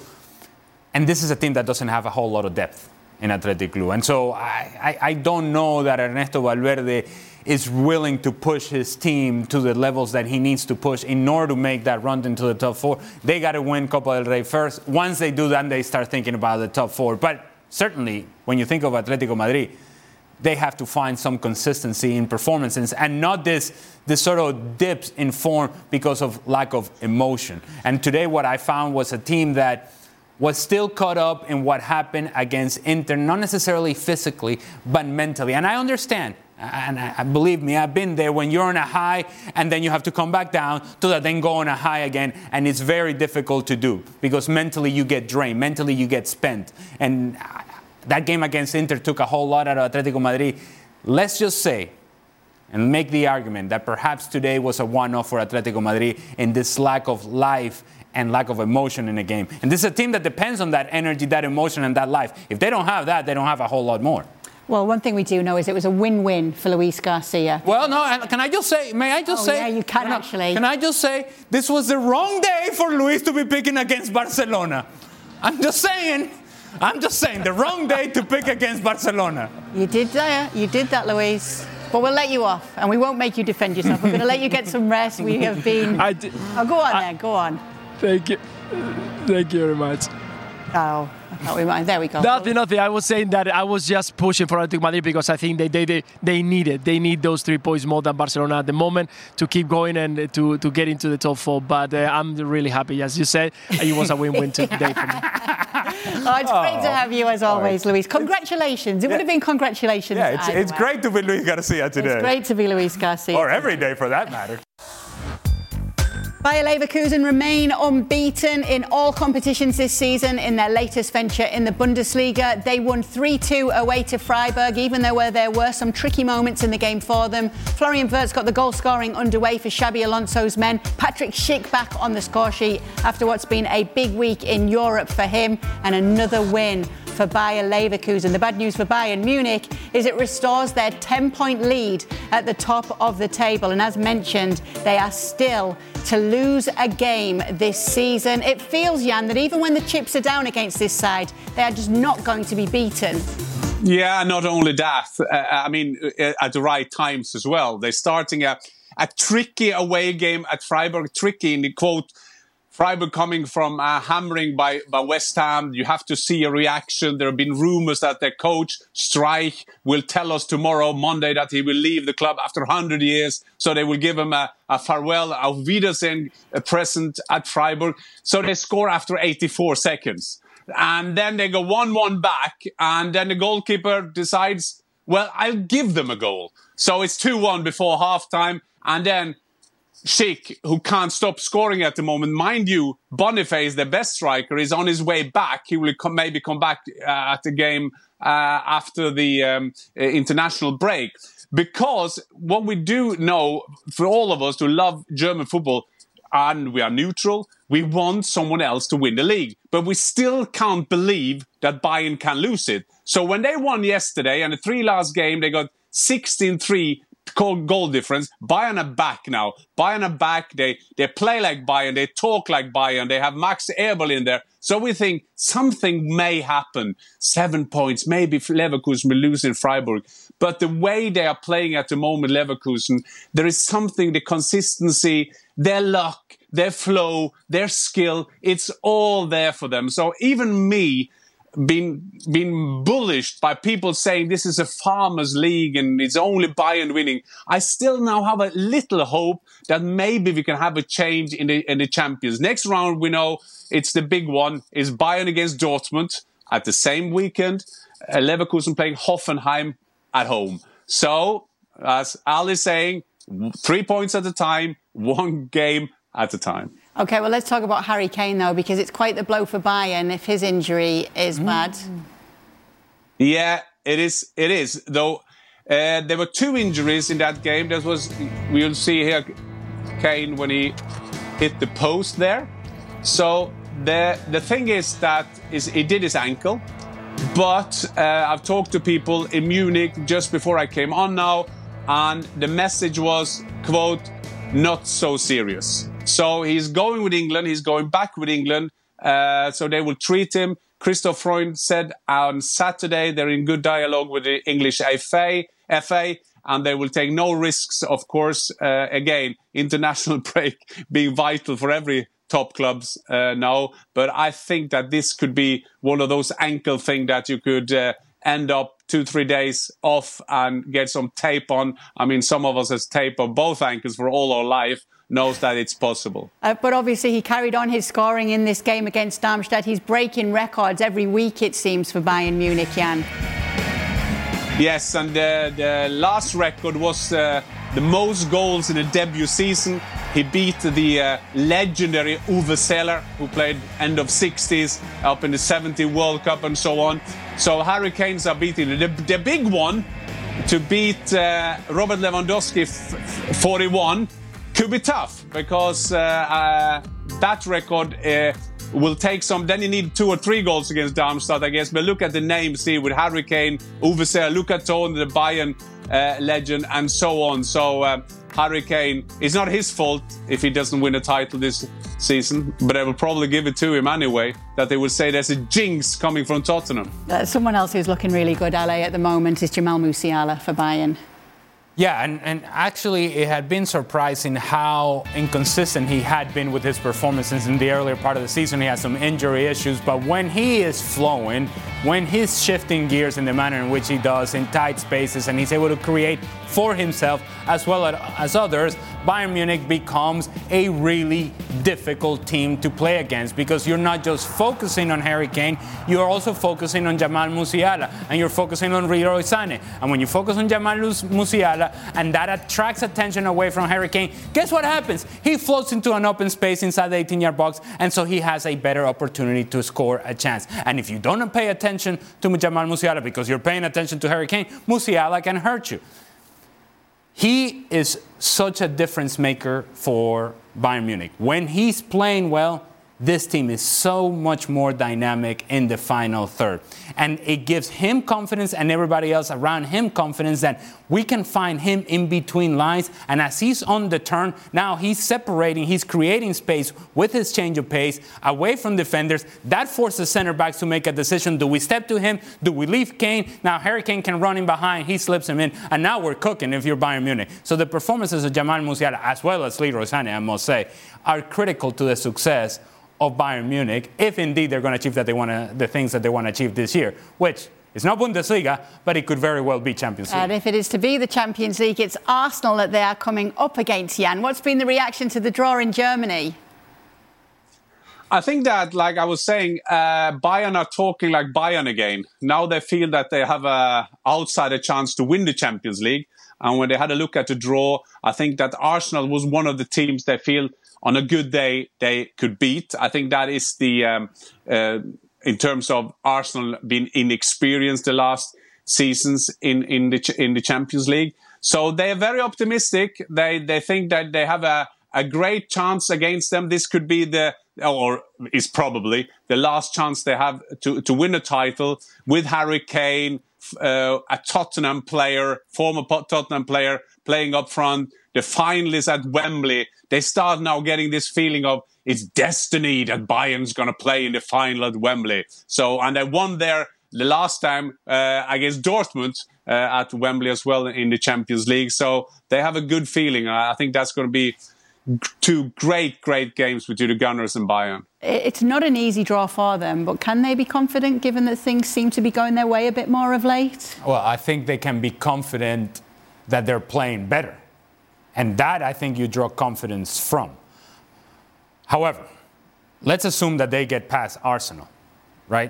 And this is a team that doesn't have a whole lot of depth in Athletic Club. And so I, I, I don't know that Ernesto Valverde is willing to push his team to the levels that he needs to push in order to make that run into the top four. They got to win Copa del Rey first. Once they do that, they start thinking about the top four. But certainly, when you think of Atletico Madrid, they have to find some consistency in performances and not this, this sort of dips in form because of lack of emotion. And today what I found was a team that was still caught up in what happened against Inter, not necessarily physically, but mentally. And I understand, and I, believe me, I've been there when you're on a high and then you have to come back down to that, then go on a high again. And it's very difficult to do because mentally you get drained, mentally you get spent. And that game against Inter took a whole lot out of Atletico Madrid. Let's just say and make the argument that perhaps today was a one-off for Atletico Madrid in this lack of life and lack of emotion in the game. And this is a team that depends on that energy, that emotion, and that life. If they don't have that, they don't have a whole lot more. Well, one thing we do know is it was a win-win for Luis Garcia. Well, no, can I just say, may I just oh, say? Yeah, you can no, actually. Can I just say, this was the wrong day for Luis to be picking against Barcelona. I'm just saying. I'm just saying, the wrong day to pick against Barcelona. You did that, you did that, Luis. But we'll let you off, and we won't make you defend yourself. We're going to let you get some rest. We have been... I did, oh, go on I, then, go on. Thank you. Thank you very much. Oh, Oh, we might, there we go. Nothing, nothing. I was saying that I was just pushing for Atletico Madrid because I think they, they, they, they need it. They need those three points more than Barcelona at the moment to keep going and to, to get into the top four. But uh, I'm really happy. As you said, it was a win-win today for me. Oh, it's great to have you as always, right. Luis. Congratulations. It yeah. would have been congratulations. Yeah, it's, it's great to be Luis Garcia today. It's great to be Luis Garcia. Or every day for that matter. Bayer Leverkusen remain unbeaten in all competitions this season in their latest venture in the Bundesliga. They won three two away to Freiburg, even though there were some tricky moments in the game for them. Florian Wirtz got the goal scoring underway for Xabi Alonso's men. Patrick Schick back on the score sheet after what's been a big week in Europe for him, and another win for Bayer Leverkusen. The bad news for Bayern Munich is it restores their ten-point lead at the top of the table. And as mentioned, they are still to lose a game this season. It feels, Jan, that even when the chips are down against this side, they are just not going to be beaten. Yeah, not only that. Uh, I mean, at the right times as well. They're starting a, a tricky away game at Freiburg. Tricky in the quote. Freiburg coming from uh, hammering by, by West Ham. You have to see a reaction. There have been rumors that their coach, Streich, will tell us tomorrow, Monday, that he will leave the club after one hundred years. So they will give him a, a farewell, auf Wiedersehen a present at Freiburg. So they score after eighty-four seconds. And then they go one one back. And then the goalkeeper decides, well, I'll give them a goal. So it's two one before halftime. And then Schick, who can't stop scoring at the moment. Mind you, Boniface, the best striker, is on his way back. He will come, maybe come back uh, at the game uh, after the um, international break. Because what we do know, for all of us who love German football, and we are neutral, we want someone else to win the league. But we still can't believe that Bayern can lose it. So when they won yesterday, and the three last game, they got sixteen three goal difference. Bayern are back now. Bayern are back. They they play like Bayern. They talk like Bayern. They have Max Eberl in there. So we think something may happen. Seven points. Maybe Leverkusen will lose in Freiburg. But the way they are playing at the moment, Leverkusen, there is something, the consistency, their luck, their flow, their skill, it's all there for them. So even me, been been bullish by people saying this is a farmers' league and it's only Bayern winning, I still now have a little hope that maybe we can have a change in the in the champions. Next round, we know it's the big one, is Bayern against Dortmund at the same weekend. Uh, Leverkusen playing Hoffenheim at home. So, as Al is saying, three points at a time, one game at a time. OK, well, let's talk about Harry Kane, though, because it's quite the blow for Bayern if his injury is mm. bad. Yeah, it is. It is, though. Uh, there were two injuries in that game. That was, we'll see here, Kane, when he hit the post there. So the the thing is that is he did his ankle. But uh, I've talked to people in Munich just before I came on now, and the message was, quote, not so serious. So he's going with England. He's going back with England. Uh, so they will treat him. Christoph Freund said on Saturday they're in good dialogue with the English F A, F A and they will take no risks, of course. Uh, again, international break being vital for every top clubs uh, now. But I think that this could be one of those ankle things that you could uh, end up two, three days off and get some tape on. I mean, some of us has tape on both ankles for all our life, knows that it's possible. Uh, but obviously he carried on his scoring in this game against Darmstadt. He's breaking records every week, it seems, for Bayern Munich, Jan. Yes, and uh, the last record was uh, the most goals in a debut season. He beat the uh, legendary Uwe Seeler, who played end of sixties, up in the seventy World Cup and so on. So Harry Kane's are beating it. The, the big one to beat uh, Robert Lewandowski f- forty-one could be tough, because uh, uh, that record uh, will take some. Then you need two or three goals against Darmstadt, I guess. But look at the names here with Harry Kane, Uwe Seeler, Luca Toni, the Bayern uh, legend, and so on. So uh, Harry Kane, it's not his fault if he doesn't win a title this season, but I will probably give it to him anyway, that they will say there's a jinx coming from Tottenham. Uh, someone else who's looking really good, Ale, at the moment is Jamal Musiala for Bayern. Yeah, and, and actually it had been surprising how inconsistent he had been with his performances in the earlier part of the season. He had some injury issues, but when he is flowing, when he's shifting gears in the manner in which he does in tight spaces and he's able to create for himself as well as others, Bayern Munich becomes a really difficult team to play against because you're not just focusing on Harry Kane, you're also focusing on Jamal Musiala and you're focusing on Leroy Sané. And when you focus on Jamal Musiala and that attracts attention away from Harry Kane, guess what happens? He floats into an open space inside the eighteen-yard box, and so he has a better opportunity to score a chance. And if you don't pay attention to Jamal Musiala because you're paying attention to Harry Kane, Musiala can hurt you. He is such a difference maker for Bayern Munich. When he's playing well, this team is so much more dynamic in the final third. And it gives him confidence and everybody else around him confidence that we can find him in between lines. And as he's on the turn, now he's separating, he's creating space with his change of pace away from defenders. That forces center backs to make a decision. Do we step to him? Do we leave Kane? Now Harry Kane can run in behind. He slips him in. And now we're cooking if you're Bayern Munich. So the performances of Jamal Musiala, as well as Leroy Sané, I must say, are critical to the success of Bayern Munich, if indeed they're going to achieve that they want to, the things that they want to achieve this year, which is not Bundesliga, but it could very well be Champions League. And if it is to be the Champions League, it's Arsenal that they are coming up against, Jan. What's been the reaction to the draw in Germany? I think that, like I was saying, uh, Bayern are talking like Bayern again. Now they feel that they have a outsider chance to win the Champions League. And when they had a look at the draw, I think that Arsenal was one of the teams they feel on a good day they could beat. I think that is the, um, uh, in terms of Arsenal being inexperienced the last seasons in, in the in the Champions League. So they're very optimistic. They they think that they have a, a great chance against them. This could be the, or is probably the last chance they have to, to win a title with Harry Kane, uh, a Tottenham player, former Tottenham player playing up front. The finalists at Wembley, they start now getting this feeling of it's destiny that Bayern's going to play in the final at Wembley. So, and they won there the last time uh, against Dortmund uh, at Wembley as well in the Champions League. So they have a good feeling. I think that's going to be two great, great games between the Gunners and Bayern. It's not an easy draw for them, but can they be confident given that things seem to be going their way a bit more of late? Well, I think they can be confident that they're playing better. And that, I think, you draw confidence from. However, let's assume that they get past Arsenal, right?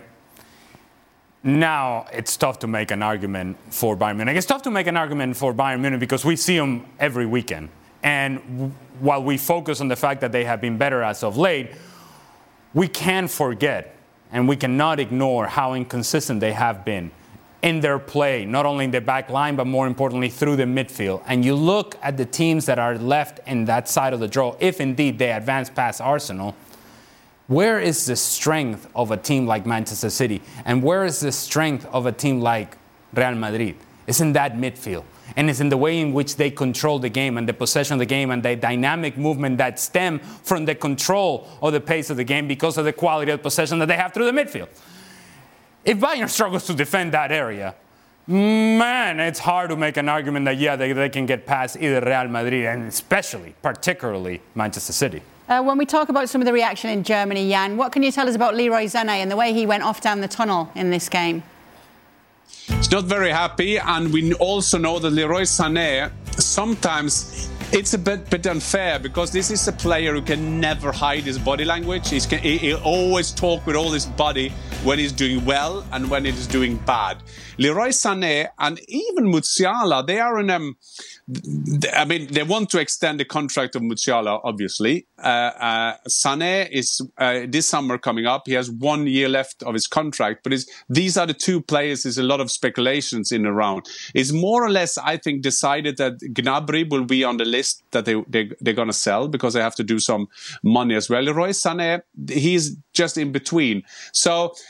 Now, it's tough to make an argument for Bayern Munich. It's tough to make an argument for Bayern Munich because we see them every weekend. And w- while we focus on the fact that they have been better as of late, we can't forget and we cannot ignore how inconsistent they have been in their play, not only in the back line, but more importantly, through the midfield. And you look at the teams that are left in that side of the draw, if indeed they advance past Arsenal, where is the strength of a team like Manchester City? And where is the strength of a team like Real Madrid? It's in that midfield. And it's in the way in which they control the game and the possession of the game and the dynamic movement that stem from the control of the pace of the game because of the quality of possession that they have through the midfield. If Bayern struggles to defend that area, man, it's hard to make an argument that, yeah, they, they can get past either Real Madrid and especially, particularly, Manchester City. Uh, when we talk about some of the reaction in Germany, Jan, what can you tell us about Leroy Sané and the way he went off down the tunnel in this game? He's not very happy, and we also know that Leroy Sané, sometimes it's a bit, bit unfair because this is a player who can never hide his body language. He's, he, he'll always talk with all his body when he's doing well and when he's doing bad. Leroy Sané and even Musiala, they are in a... I mean, they want to extend the contract of Musiala, obviously. Uh, uh, Sané is uh, this summer coming up. He has one year left of his contract, but it's, these are the two players. There's a lot of speculations in around. It's more or less, I think, decided that Gnabry will be on the list that they, they, they're going to sell because they have to do some money as well. Leroy Sané, he's just in between. So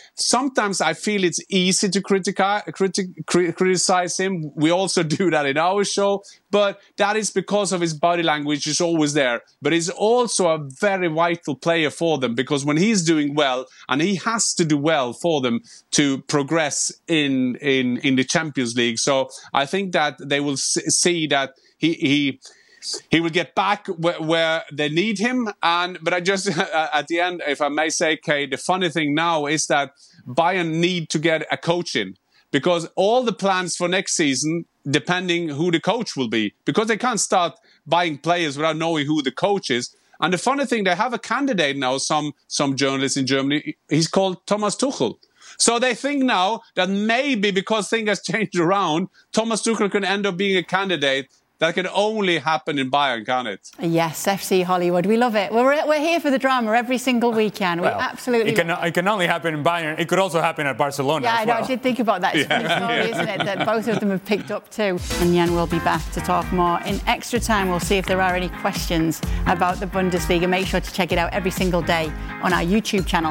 sometimes I feel it's easy to critici- criti- cri- criticize him. We also do that in our show, but that is because of his body language is always there. But he's also a very vital player for them, because when he's doing well, and he has to do well for them to progress in in, in the Champions League. So I think that they will see that he he he will get back where, where they need him. And but I just at the end, if I may say, Kay, the funny thing now is that Bayern need to get a coach in, because all the plans for next season, depending who the coach will be, because they can't start buying players without knowing who the coach is. And the funny thing, they have a candidate now, some some journalists in Germany, he's called Thomas Tuchel. So they think now that maybe because things have changed around, Thomas Tuchel can end up being a candidate. That can only happen in Bayern, can't it? Yes, F C Hollywood. We love it. We're, we're here for the drama every single weekend. We well, absolutely it can, it can only happen in Bayern. It could also happen at Barcelona. Yeah, as I know. well. I did think about that. It's a funny story, isn't it? That both of them have picked up too. And Jan will be back to talk more in extra time. We'll see if there are any questions about the Bundesliga. Make sure to check it out every single day on our YouTube channel.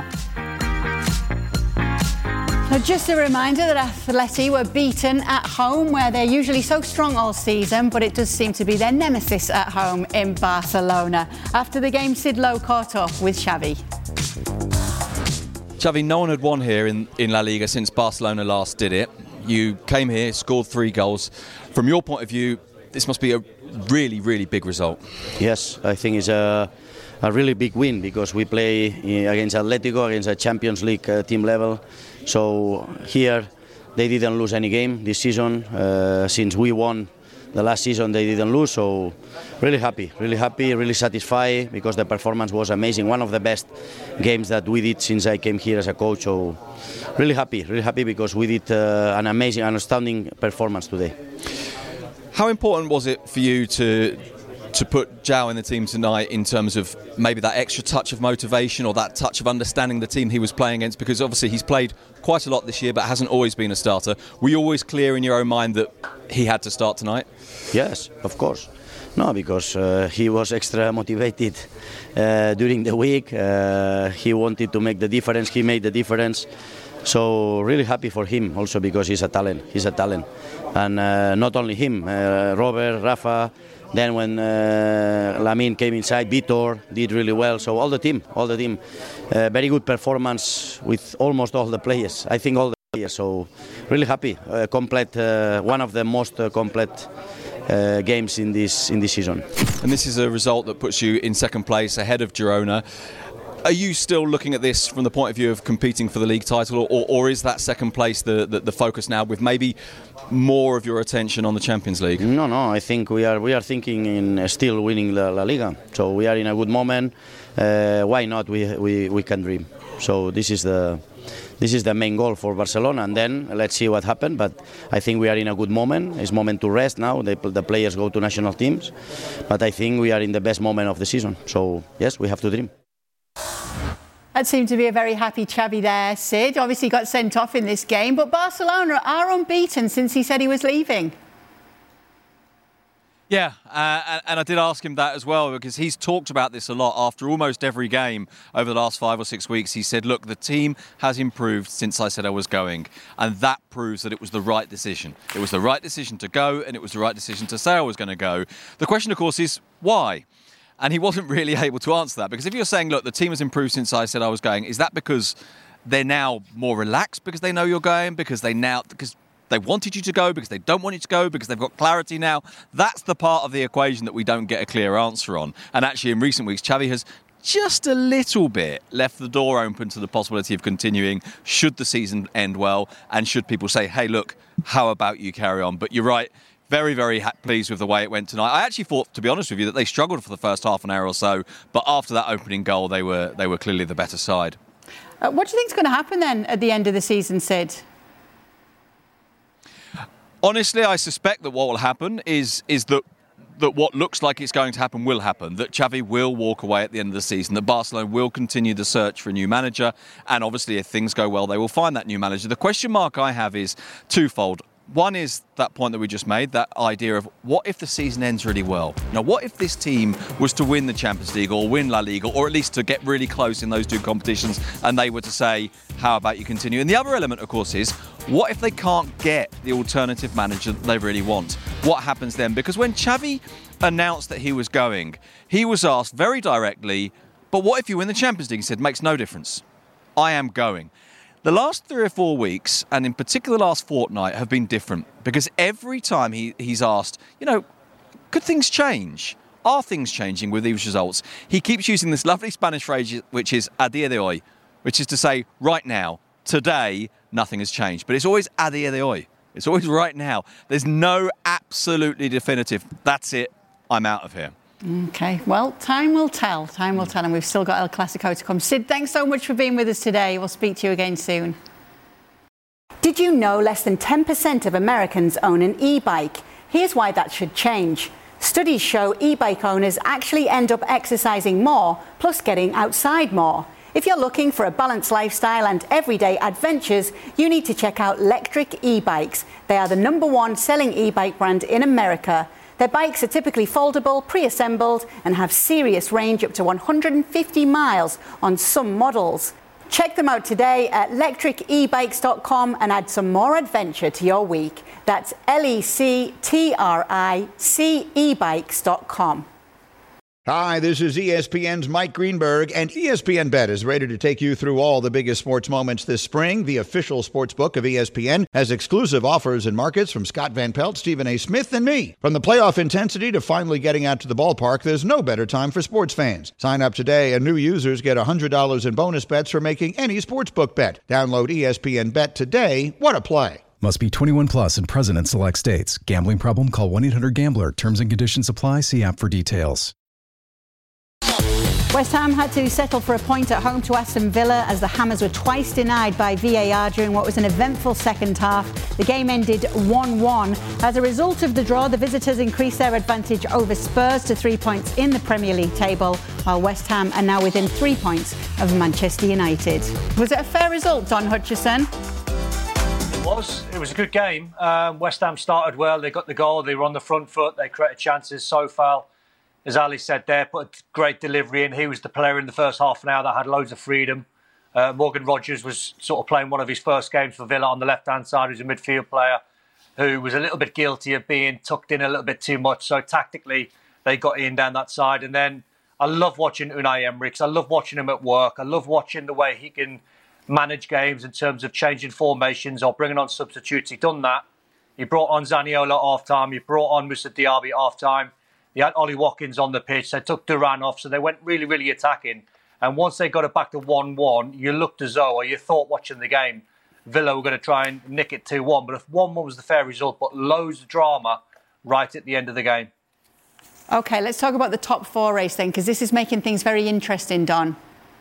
Now, just a reminder that Atleti were beaten at home, where they're usually so strong all season, but it does seem to be their nemesis at home in Barcelona. After the game, Sid Lowe caught up with Xavi. Xavi, no one had won here in, in La Liga since Barcelona last did it. You came here, scored three goals. From your point of view, this must be a really, really big result. Yes, I think it's a, a really big win, because we play against Atletico, against a Champions League uh, team level. So here they didn't lose any game this season. Uh, since we won the last season, they didn't lose. So really happy, really happy, really satisfied, because the performance was amazing. One of the best games that we did since I came here as a coach. So really happy, really happy, because we did uh, an amazing, an outstanding performance today. How important was it for you to to put João in the team tonight, in terms of maybe that extra touch of motivation or that touch of understanding the team he was playing against? Because obviously he's played quite a lot this year but hasn't always been a starter. Were you always clear in your own mind that he had to start tonight? Yes, of course. No, because uh, he was extra motivated uh, during the week. Uh, he wanted to make the difference. He made the difference. So really happy for him also, because he's a talent. He's a talent. And uh, not only him, uh, Robert, Rafa. Then when uh, Lamine came inside, Vitor did really well. So all the team, all the team, uh, very good performance with almost all the players. I think all the players. So really happy. Uh, complete, uh, one of the most uh, complete uh, games in this in this season. And this is a result that puts you in second place, ahead of Girona. Are you still looking at this from the point of view of competing for the league title, or, or is that second place the, the, the focus now, with maybe more of your attention on the Champions League? No, no. I think we are we are thinking in still winning the La Liga. So we are in a good moment. Uh, why not? We, we we can dream. So this is the this is the main goal for Barcelona, and then let's see what happens. But I think we are in a good moment. It's moment to rest now. The, the players go to national teams, but I think we are in the best moment of the season. So yes, we have to dream. That seemed to be a very happy Xavi there, Sid. Obviously got sent off in this game, but Barcelona are unbeaten since he said he was leaving. Yeah, uh, and I did ask him that as well, because he's talked about this a lot after almost every game over the last five or six weeks. He said, look, the team has improved since I said I was going, and that proves that it was the right decision. It was the right decision to go, and it was the right decision to say I was going to go. The question, of course, is why? And he wasn't really able to answer that, because if you're saying, look, the team has improved since I said I was going, is that because they're now more relaxed because they know you're going, because they now because they wanted you to go, because they don't want you to go, because they've got clarity now? That's the part of the equation that we don't get a clear answer on. And actually, in recent weeks, Xavi has just a little bit left the door open to the possibility of continuing should the season end well, and should people say, hey, look, how about you carry on? But you're right. Very, very ha- pleased with the way it went tonight. I actually thought, to be honest with you, that they struggled for the first half an hour or so, but after that opening goal, they were they were clearly the better side. Uh, what do you think is going to happen then at the end of the season, Sid? Honestly, I suspect that what will happen is is that that what looks like it's going to happen will happen, that Xavi will walk away at the end of the season, that Barcelona will continue the search for a new manager, and obviously if things go well, they will find that new manager. The question mark I have is twofold. One is that point that we just made, that idea of what if the season ends really well? Now, what if this team was to win the Champions League or win La Liga, or at least to get really close in those two competitions, and they were to say, how about you continue? And the other element, of course, is what if they can't get the alternative manager that they really want? What happens then? Because when Xavi announced that he was going, he was asked very directly, but what if you win the Champions League? He said, makes no difference. I am going. The last three or four weeks, and in particular the last fortnight, have been different because every time he, he's asked, you know, could things change? Are things changing with these results? He keeps using this lovely Spanish phrase, which is a día de hoy, which is to say right now, today, nothing has changed. But it's always a día de hoy. It's always right now. There's no absolutely definitive, that's it, I'm out of here. Okay, well, time will tell. Time will tell, and we've still got El Clasico to come. Sid, thanks so much for being with us today. We'll speak to you again soon. Did you know less than ten percent of Americans own an e-bike? Here's why that should change. Studies show e-bike owners actually end up exercising more, plus getting outside more. If you're looking for a balanced lifestyle and everyday adventures, you need to check out Lectric e-bikes. They are the number one selling e-bike brand in America. Their bikes are typically foldable, pre-assembled, and have serious range up to one hundred fifty miles on some models. Check them out today at lectric e bikes dot com and add some more adventure to your week. That's L E C T R I C e bikes dot com. Hi, this is E S P N's Mike Greenberg, and E S P N Bet is ready to take you through all the biggest sports moments this spring. The official sports book of E S P N has exclusive offers and markets from Scott Van Pelt, Stephen A. Smith, and me. From the playoff intensity to finally getting out to the ballpark, there's no better time for sports fans. Sign up today, and new users get one hundred dollars in bonus bets for making any sportsbook bet. Download E S P N Bet today. What a play. Must be twenty-one plus and present in select states. Gambling problem? Call one eight hundred gambler. Terms and conditions apply. See app for details. West Ham had to settle for a point at home to Aston Villa as the Hammers were twice denied by V A R during what was an eventful second half. The game ended one one. As a result of the draw, the visitors increased their advantage over Spurs to three points in the Premier League table, while West Ham are now within three points of Manchester United. Was it a fair result, Don Hutchison? It was. It was a good game. Um, West Ham started well. They got the goal. They were on the front foot. They created chances. Sofal, as Ali said there, put a great delivery in. He was the player in the first half an hour that had loads of freedom. Uh, Morgan Rogers was sort of playing one of his first games for Villa on the left-hand side. He was a midfield player who was a little bit guilty of being tucked in a little bit too much. So tactically, they got in down that side. And then I love watching Unai Emery because I love watching him at work. I love watching the way he can manage games in terms of changing formations or bringing on substitutes. He's done that. He brought on Zaniolo at half-time. He brought on Moussa Diaby at half-time. He had Ollie Watkins on the pitch. They took Duran off, so they went really, really attacking. And once they got it back to one one, you looked as though, or you thought watching the game, Villa were going to try and nick it two one. But if one one was the fair result, but loads of drama right at the end of the game. OK, let's talk about the top four race then, because this is making things very interesting, Don.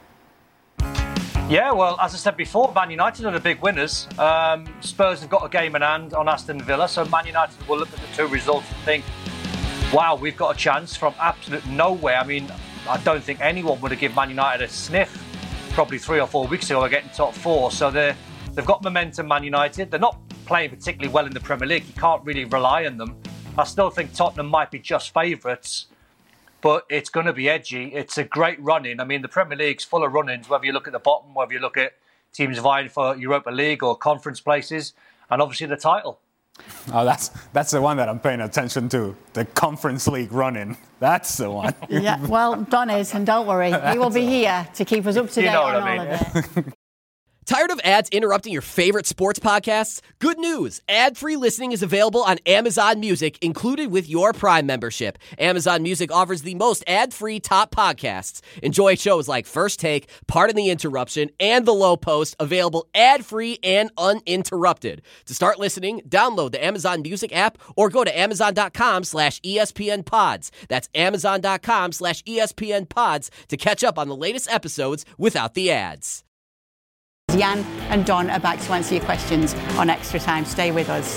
Yeah, well, as I said before, Man United are the big winners. Um, Spurs have got a game in hand on Aston Villa, so Man United will look at the two results and think, wow, we've got a chance from absolute nowhere. I mean, I don't think anyone would have given Man United a sniff probably three or four weeks ago. We're getting top four. So they're, they've got momentum, Man United. They're not playing particularly well in the Premier League. You can't really rely on them. I still think Tottenham might be just favourites, but it's going to be edgy. It's a great run-in. I mean, the Premier League's full of run-ins, whether you look at the bottom, whether you look at teams vying for Europa League or conference places, and obviously the title. Oh, that's that's the one that I'm paying attention to. The Conference League run-in. That's the one. Yeah, well, Don is, and don't worry, he will be here to keep us up to date you know on what I mean. all of it. Tired of ads interrupting your favorite sports podcasts? Good news! Ad-free listening is available on Amazon Music, included with your Prime membership. Amazon Music offers the most ad-free top podcasts. Enjoy shows like First Take, Pardon the Interruption, and The Low Post, available ad-free and uninterrupted. To start listening, download the Amazon Music app or go to amazon.com slash ESPN pods. That's amazon.com slash ESPN pods to catch up on the latest episodes without the ads. Jan and Don are back to answer your questions on Extra Time. Stay with us.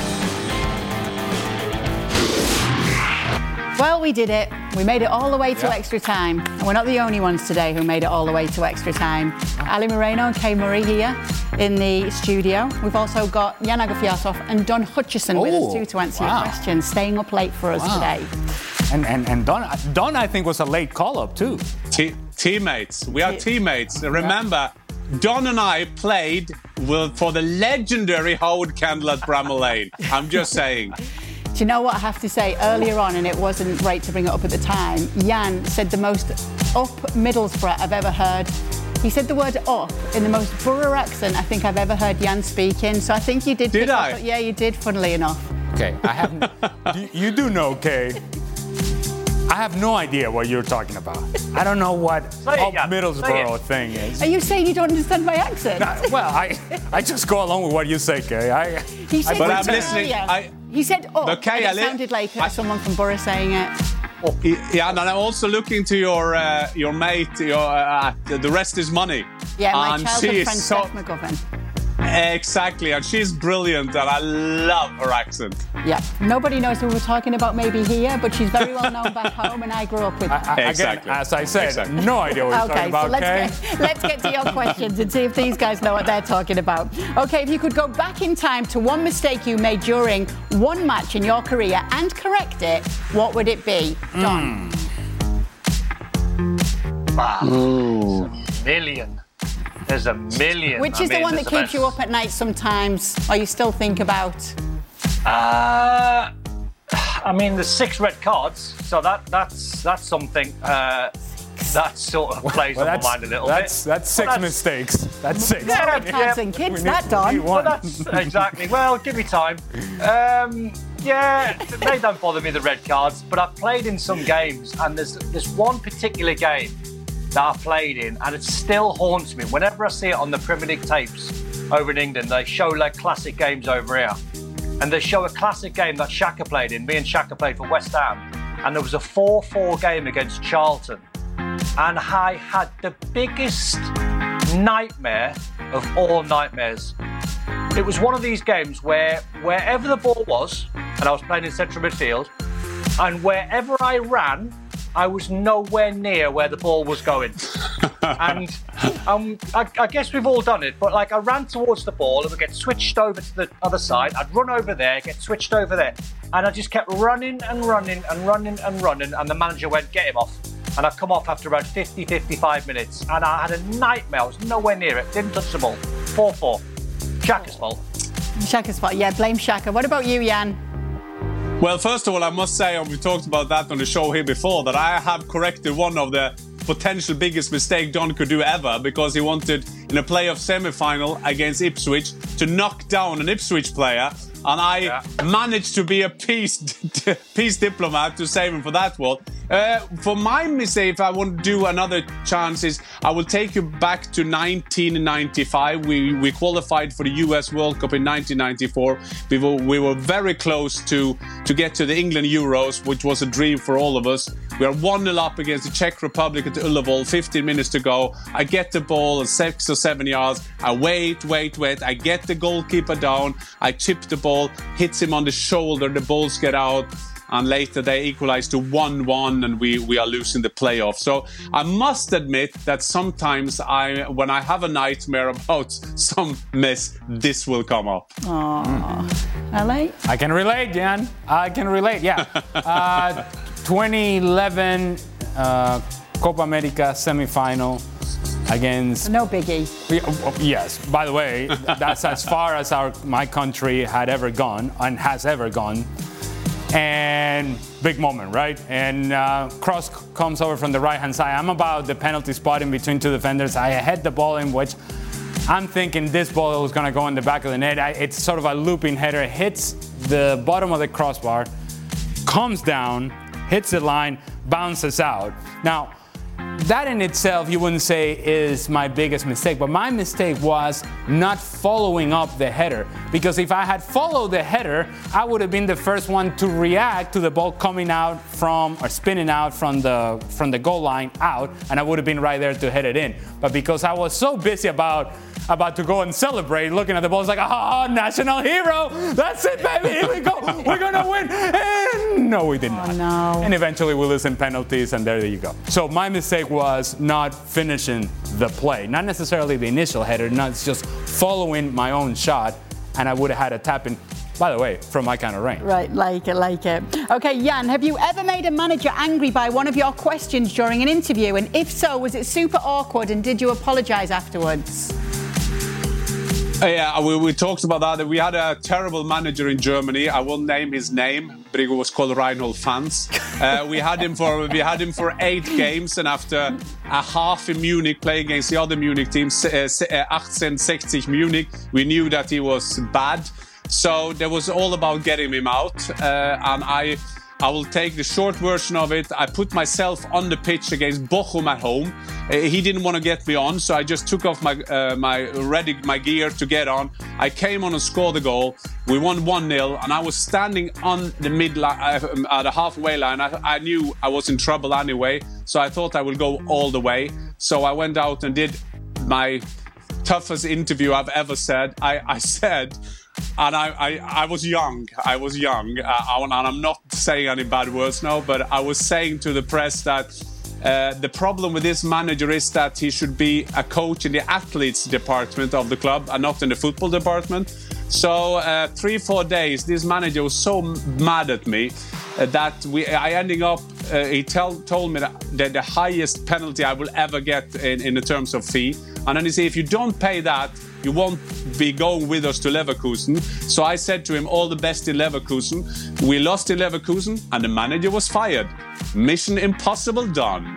Well, we did it. We made it all the way to yeah. Extra Time. And we're not the only ones today who made it all the way to Extra Time. Ali Moreno and Kay Murray here. in the studio. We've also got Jan Agofiatov and Don Hutchison with us Oh, too to answer wow. your questions, staying up late for us Wow. today. And and and Don, Don, I think was a late call up too. Te- teammates, we are teammates. Remember, Don and I played with, for the legendary Howard Kendall at Bramall Lane. I'm just saying. Do you know what I have to say? Earlier on, and it wasn't great to bring it up at the time, Jan said the most up Middlesbrough I've ever heard. He said the word up in the most Borough accent I think I've ever heard Jan speaking. So I think you did. Did pick I? Up, yeah, you did, funnily enough. Okay, I haven't. you, you do know, Kay. I have no idea what you're talking about. I don't know what up Middlesbrough thing is. Are you saying you don't understand my accent? No, well, I I just go along with what you say, Kay. I, He said I But I'm earlier, listening, I- he said up, Okay, and it I li- sounded like uh, someone from Borough saying it. Yeah, and I'm also looking to your uh, your mate. Your uh, the the rest is money. Yeah, my and childhood she friend is so Steph McGovern. exactly, and she's brilliant, and I love her accent. Yeah, nobody knows who we're talking about maybe here, but she's very well known back home, and I grew up with her. I, again, Exactly. as I said, Exactly. no idea what you're Okay, talking about, so let's Kay. get, let's get to your questions and see if these guys know what they're talking about. Okay, if you could go back in time to one mistake you made during one match in your career and correct it, what would it be? Don. Wow. There's a million. There's a million. Which I is the mean, one that there's keeps you up at night sometimes, or you still think about? Uh, I mean, there's six red cards, so that that's that's something uh, that sort of plays Well, on that's, my mind a little that's, bit. That's six Well, mistakes. That's six. More red cards than kids, We need- that, Don. we need one. Well, that's exactly. Well, give me time. Um, yeah, they don't bother me, the red cards, but I've played in some games, and there's there's one particular game that I played in, and it still haunts me. Whenever I see it on the Premier League tapes over in England, they show like classic games over here, and they show a classic game that Shaka played in. Me and Shaka played for West Ham, and there was a four four game against Charlton, and I had the biggest nightmare of all nightmares. It was one of these games where wherever the ball was, and I was playing in central midfield, and wherever I ran, I was nowhere near where the ball was going. And um, I, I guess we've all done it, but like I ran towards the ball, it would get switched over to the other side. I'd run over there, get switched over there. And I just kept running and running and running and running, and the manager went, get him off. And I come off after about fifty, fifty-five minutes, and I had a nightmare. I was nowhere near it, didn't touch the ball. four four. Shaka's fault. Shaka's fault. Yeah, blame Shaka. What about you, Jan? Well, first of all, I must say, and we talked about that on the show here before, that I have corrected one of the potential biggest mistake Don could do ever, because he wanted, in a playoff semi-final against Ipswich, to knock down an Ipswich player, and I yeah. managed to be a peace peace diplomat to save him for that one. Uh, for my mistake, if I want to do another chance, is I will take you back to nineteen ninety-five. We we qualified for the U S World Cup in nineteen ninety-four. We were we were very close to to get to the England Euros, which was a dream for all of us. We are one nil up against the Czech Republic at the Ullevål, fifteen minutes to go. I get the ball at six or seven yards. I wait, wait, wait. I get the goalkeeper down. I chip the ball, hits him on the shoulder. The balls get out. And later they equalize to one one, and we, we are losing the playoff. So I must admit that sometimes I, when I have a nightmare about some mess, this will come up. Aww. Mm. L A? I can relate, Jan. I can relate, yeah. uh, twenty eleven uh, Copa America semifinal against... No biggie. Yes. By the way, that's as far as our my country had ever gone and has ever gone. And big moment, right? And uh, cross comes over from the right-hand side. I'm about the penalty spot in between two defenders. I head the ball in, which I'm thinking this ball was going to go in the back of the net. I, it's sort of a looping header. Hits the bottom of the crossbar, comes down, hits the line, bounces out. Now, that in itself, you wouldn't say is my biggest mistake, but my mistake was not following up the header. Because if I had followed the header, I would have been the first one to react to the ball coming out from, or spinning out from the from the goal line out, and I would have been right there to head it in. But because I was so busy about about to go and celebrate, looking at the ball, it's like, oh, national hero, that's it, baby, here we go, we're gonna win. And No, we did not. Oh, no. And eventually we lose in penalties, and there you go. So my mistake was not finishing the play. Not necessarily the initial header, not just following my own shot, and I would have had a tap in, by the way, from my kind of range. Right, like it, like it. Okay, Jan, have you ever made a manager angry by one of your questions during an interview? And if so, was it super awkward, and did you apologise afterwards? Uh, yeah, we, we talked about that. We had a terrible manager in Germany. I won't name his name, but it was called Reinhold Fans. Uh, we had him for we had him for eight games, and after a half in Munich, playing against the other Munich team, uh, eighteen sixty Munich, we knew that he was bad. So there was all about getting him out, uh, and I. I will take the short version of it. I put myself on the pitch against Bochum at home. Uh, he didn't want to get me on, so I just took off my uh, my ready my gear to get on. I came on and scored the goal. We won one nil, and I was standing on the mid line, uh, at the halfway line. I, I knew I was in trouble anyway, so I thought I would go all the way. So I went out and did my toughest interview I've ever said. I, I said. And I, I, I was young. I was young. Uh, and I'm not saying any bad words now, but I was saying to the press that uh, the problem with this manager is that he should be a coach in the athletes department of the club and not in the football department. So uh, three, four days, this manager was so mad at me uh, that we, I ending up, uh, he tell, told me that, that the highest penalty I will ever get in, in the terms of fee. And then he said, if you don't pay that, you won't be going with us to Leverkusen. So I said to him, all the best in Leverkusen. We lost in Leverkusen and the manager was fired. Mission impossible done.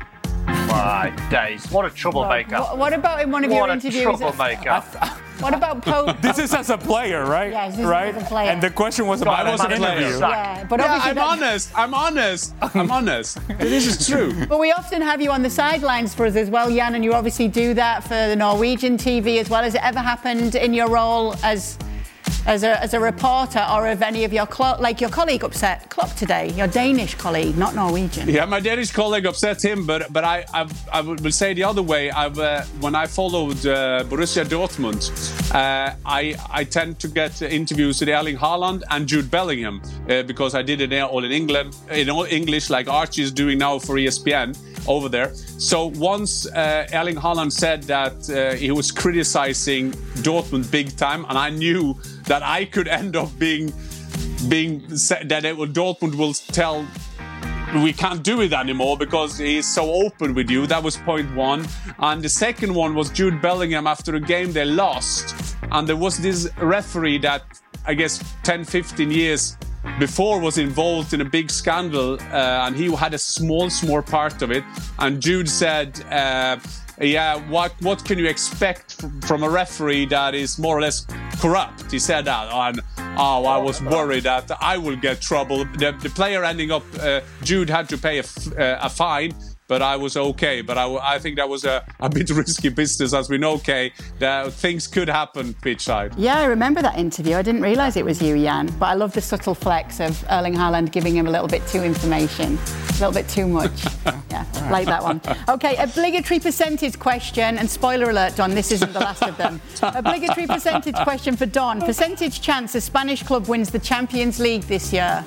My days. What a troublemaker. What, what about in one of what your interviews? What a troublemaker. What about Pope? This is as a player, right? Yes, this right? is as a player. And the question was about I was an a player. interview. Yeah, but yeah, obviously I'm that- honest. I'm honest. I'm honest. This is true. But we often have you on the sidelines for us as well, Jan, and you obviously do that for the Norwegian T V as well. Has it ever happened in your role as as a, as a reporter, or have any of your clo- like your colleague upset Klopp today, your Danish colleague, not Norwegian? Yeah, my Danish colleague upset him, but but I I, I will say the other way. I've uh, when I followed uh, Borussia Dortmund, uh, I I tend to get interviews with Erling Haaland and Jude Bellingham uh, because I did it all in England in all English, like Archie is doing now for E S P N over there. So once uh, Erling Haaland said that uh, he was criticizing Dortmund big time, and I knew that I could end up being being that it, Dortmund will tell we can't do it anymore because he's so open with you. That was point one. And the second one was Jude Bellingham after a game they lost, and there was this referee that I guess ten, fifteen years before was involved in a big scandal, uh, and he had a small, small part of it. And Jude said, uh, yeah, what what can you expect from a referee that is more or less corrupt? He said that, and oh, I was worried that I will get trouble. The, the player ending up, uh, Jude had to pay a, f- uh, a fine, but I was okay. But I, I think that was a, a bit risky business, as we know, Kay, that things could happen pitch side. Yeah, I remember that interview. I didn't realise it was you, Jan, but I love the subtle flex of Erling Haaland giving him a little bit too information, a little bit too much. Yeah, like that one. Okay, obligatory percentage question, and spoiler alert, Don, this isn't the last of them. Obligatory percentage question for Don. Percentage chance a Spanish club wins the Champions League this year?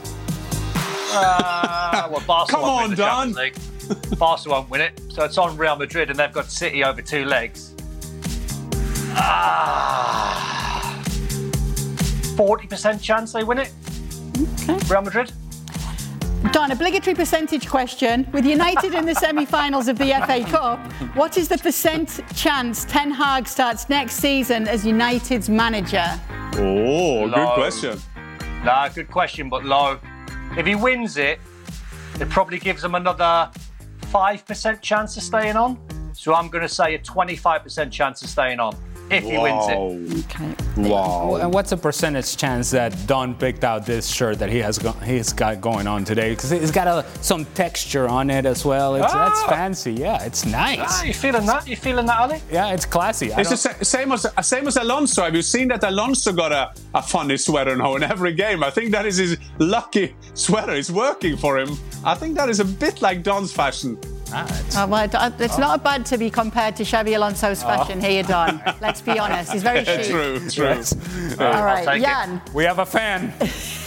Uh, well, Barca Come won't on, win the Don. Champions League. Barca won't win it, so it's on Real Madrid, and they've got City over two legs. Ah, forty percent chance they win it. Okay. Real Madrid. Don, obligatory percentage question. With United in the semi-finals of the F A Cup, what is the percent chance Ten Hag starts next season as United's manager? Oh, Low. good question. Nah, good question, but low. If he wins it, it probably gives them another five percent chance of staying on. So I'm going to say a twenty-five percent chance of staying on if he wins it. Okay. Wow. And what's the percentage chance that Don picked out this shirt that he has go- he's got going on today? Because it's got a, some texture on it as well. It's, Ah. That's fancy. Yeah, it's nice. Ah, you feeling that? You feeling that, Ali? Yeah, it's classy. I It's the don't- sa- same as same as Alonso. Have you seen that Alonso got a, a funny sweater now in every game? I think that is his lucky sweater. It's working for him. I think that is a bit like Don's fashion. Ah, it's, Oh, well, it's not bad to be compared to Xabi Alonso's fashion here, Don. Let's be honest. He's very chic. True, true. All right, take it. Jan. we have a fan.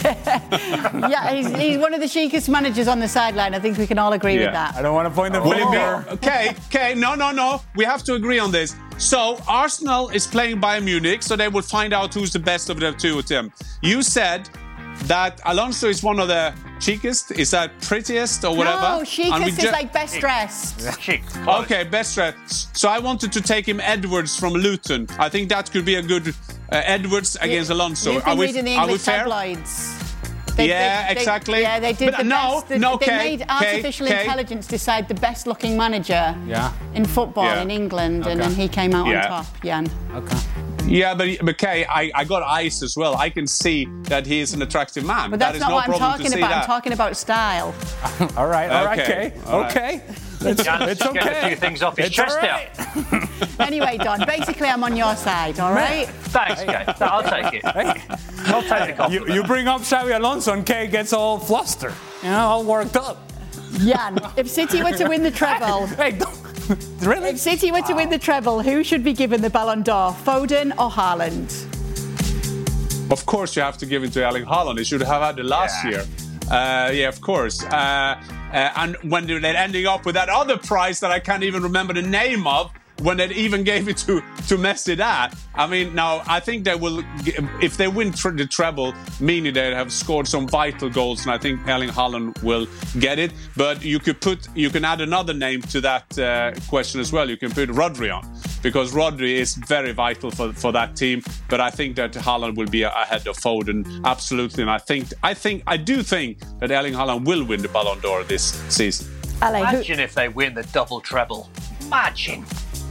Yeah, he's, he's one of the chicest managers on the sideline. I think we can all agree Yeah. with that. I don't want to point the Will it finger. be? Okay, okay, no, no, no. We have to agree on this. So Arsenal is playing Bayern Munich, so they will find out who's the best of the two of them. You said that Alonso is one of the cheekest. Is that prettiest or whatever? No, And we chicest ju- is like best dressed. Chic. Okay, best dressed. So I wanted to take him Edwards from Luton. I think that could be a good uh, Edwards against Alonso. You've Are been we, reading the are we English fair? tabloids. Yeah, they- exactly. Yeah, they did But the no, best. They, no, they okay, made okay, artificial okay. intelligence decide the best looking manager Yeah. in football Yeah. in England, and Okay. then he came out Yeah. on top, Jan. Okay. Yeah, but, but Kay, I, I got eyes as well. I can see that he is an attractive man. But That that's is not no what I'm problem talking to see about. that. I'm talking about style. All right, all right, Okay, Kay. all right. Okay. It's, Jan's it's just okay. getting a few things off his It's chest all right. out. Anyway, Don, basically I'm on your side, all right? Thanks, Kay. I'll take it. I'll take the You, compliment. you bring up Xabi Alonso and Kay gets all flustered, you know, all worked up. Jan, if City were to win the treble, Hey, don't, really? if City were to win the treble, who should be given the Ballon d'Or, Foden or Haaland? Of course, you have to give it to Erling Haaland. He should have had it last Yeah. year. Uh, yeah, of course. Uh, uh, and when they're ending up with that other prize that I can't even remember the name of, when they even gave it to to Messi, that I mean, now I think they will, g- if they win tr- the treble, meaning they have scored some vital goals, and I think Erling Haaland will get it. But you could put, you can add another name to that uh, question as well. You can put Rodri on, because Rodri is very vital for for that team. But I think that Haaland will be ahead of Foden, absolutely. And I think, I think, I do think that Erling Haaland will win the Ballon d'Or this season. Ale, who, Imagine if they win the double treble. Imagine.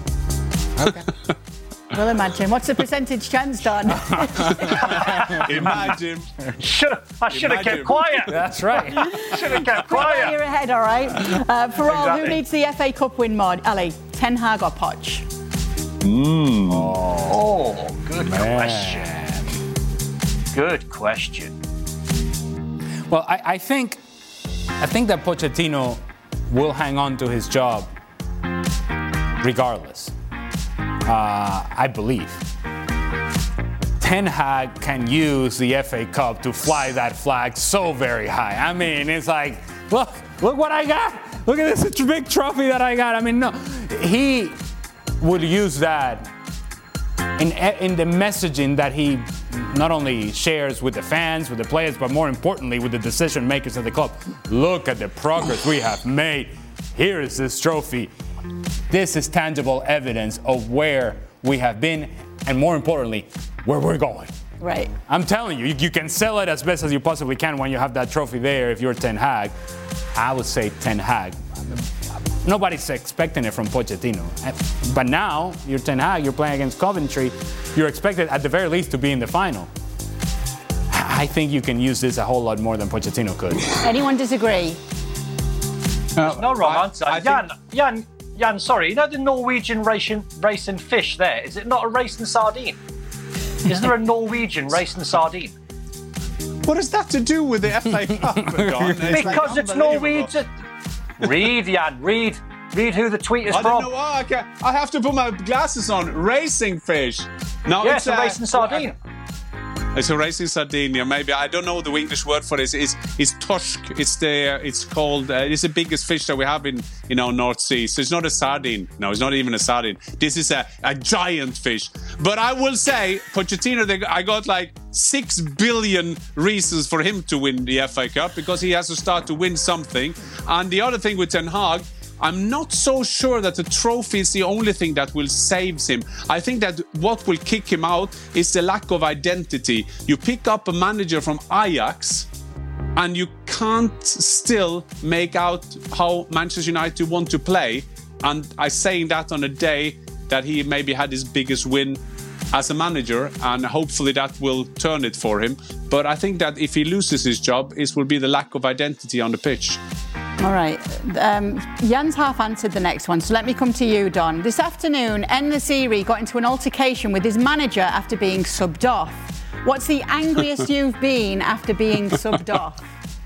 we'll imagine. What's the percentage chance, Don? Imagine. Should I should have Imagine. kept quiet. That's right. Should have kept You're quiet. ahead, all right? Uh, for all, who Exactly. needs the F A Cup win more? Ali, Ten Hag or Poch? Oh, good question. Good question. Well, I, I think I think that Pochettino will hang on to his job regardless. Uh, I believe. Ten Hag can use the F A Cup to fly that flag so very high. I mean, it's like, look, look what I got. Look at this big trophy that I got. I mean, no, he would use that in in the messaging that he not only shares with the fans, with the players, but more importantly with the decision makers of the club. Look at the progress we have made. Here is this trophy. This is tangible evidence of where we have been, and more importantly, where we're going. Right. I'm telling you, you, you can sell it as best as you possibly can when you have that trophy there if you're Ten Hag. I would say Ten Hag. Nobody's expecting it from Pochettino. But now, you're Ten Hag, you're playing against Coventry, you're expected at the very least to be in the final. I think you can use this a whole lot more than Pochettino could. Anyone disagree? There's no wrong I- answer. I Jan, Jan, Jan, sorry, you know the Norwegian racing, racing fish there? Is it not a racing sardine? Is there a Norwegian racing sardine? What has that to do with the F A Cup, Don? It's like Because it's unbelievable. Norwegian. Read, Jan, read. Read who the tweet is I from. don't know. Oh, okay. I have to put my glasses on. Racing fish. No, Yeah, it's it's a racing sardine. It's a racing sardine. Yeah, maybe I don't know the English word for this. It's it's torsk. It's the it's called. Uh, it's the biggest fish that we have in in our North Sea. So it's not a sardine. No, it's not even a sardine. This is a, a giant fish. But I will say, Pochettino, they, I got like six billion reasons for him to win the F A Cup, because he has to start to win something. And the other thing with Ten Hag, I'm not so sure that the trophy is the only thing that will save him. I think that what will kick him out is the lack of identity. You pick up a manager from Ajax and you can't still make out how Manchester United want to play. And I'm saying that on a day that he maybe had his biggest win as a manager, and hopefully that will turn it for him. But I think that if he loses his job, it will be the lack of identity on the pitch. All right. Um, Jan's half answered the next one, so let me come to you, Don. This afternoon, En-Nesyri got into an altercation with his manager after being subbed off. What's the angriest you've been after being subbed off?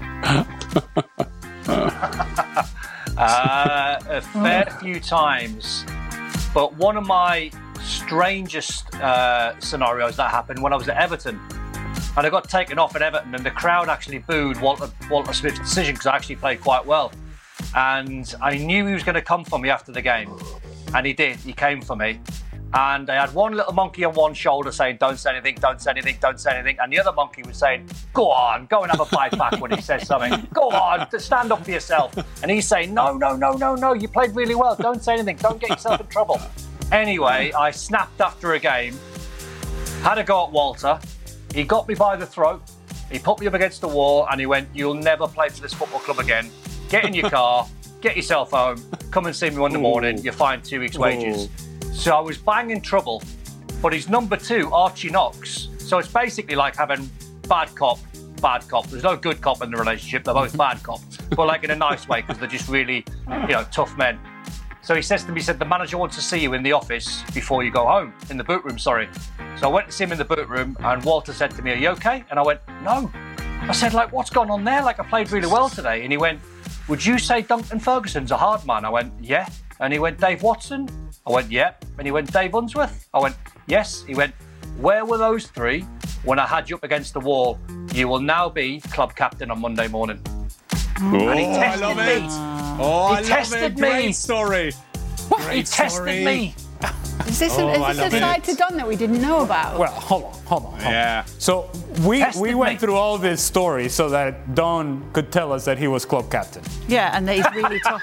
Uh, a fair few times, but one of my strangest uh, scenarios that happened when I was at Everton. And I got taken off at Everton, and the crowd actually booed Walter, Walter Smith's decision because I actually played quite well. And I knew he was going to come for me after the game. And he did. He came for me. And I had one little monkey on one shoulder saying, don't say anything, don't say anything, don't say anything. And the other monkey was saying, go on, go and have a bite back when he says something. Go on, stand up for yourself. And he's saying, no, no, no, no, no, you played really well. Don't say anything. Don't get yourself in trouble. Anyway, I snapped after a game, had a go at Walter. He got me by the throat. He put me up against the wall and he went, you'll never play for this football club again. Get in your car, get yourself home, come and see me Monday morning. You're fined two weeks' wages. So I was banging trouble, but he's number two, Archie Knox. So it's basically like having bad cop, bad cop. There's no good cop in the relationship. They're both bad cop, but like in a nice way because they're just really, you know, tough men. So he says to me, he said, the manager wants to see you in the office before you go home, in the boot room, sorry. So I went to see him in the boot room and Walter said to me, are you okay? And I went, no. I said, like, what's going on there? Like, I played really well today. And he went, would you say Duncan Ferguson's a hard man? I went, yeah. And he went, Dave Watson? I went, yeah. And he went, Dave Unsworth? I went, yes. He went, where were those three when I had you up against the wall? You will now be club captain on Monday morning. Oh, and he tested I love me. it. Oh, he I tested love it. me. Great story. What? Great He tested story. me. Is this, Oh, an, I is this love a it. side to Don that we didn't know about? Well, hold on, hold on. Hold yeah. On. So we Tested we went me. through all this story so that Don could tell us that he was club captain. Yeah, and that he's really tough.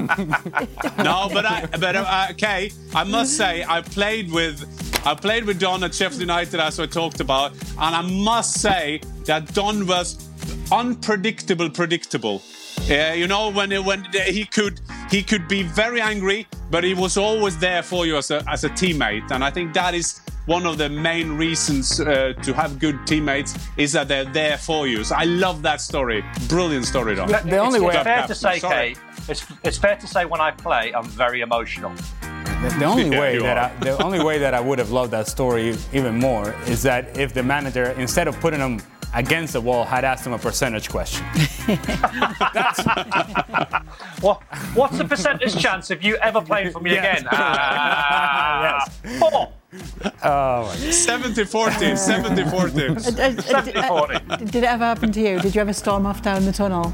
No, but I, but uh, okay, I must say I played with, I played with Don at Sheffield United as I talked about, and I must say that Don was unpredictable, predictable. Uh, you know, when when he could he could be very angry, but he was always there for you as a as a teammate, and I think that is one of the main reasons uh, to have good teammates is that they're there for you. So I love that story. Brilliant story, Don. The only it's, way it's fair I'm- to say, sorry. Kay, it's, it's fair to say when I play, I'm very emotional. The, the only Yeah, way you that are. I, the only way that I would have loved that story even more is that if the manager, instead of putting him against the wall, had asked him a percentage question. What, what's the percentage chance of you ever playing for me Yes. again? Ah, Four. Oh, seventy forty, seventy forty. Uh, uh, uh, Did it ever happen to you? Did you ever storm off down the tunnel?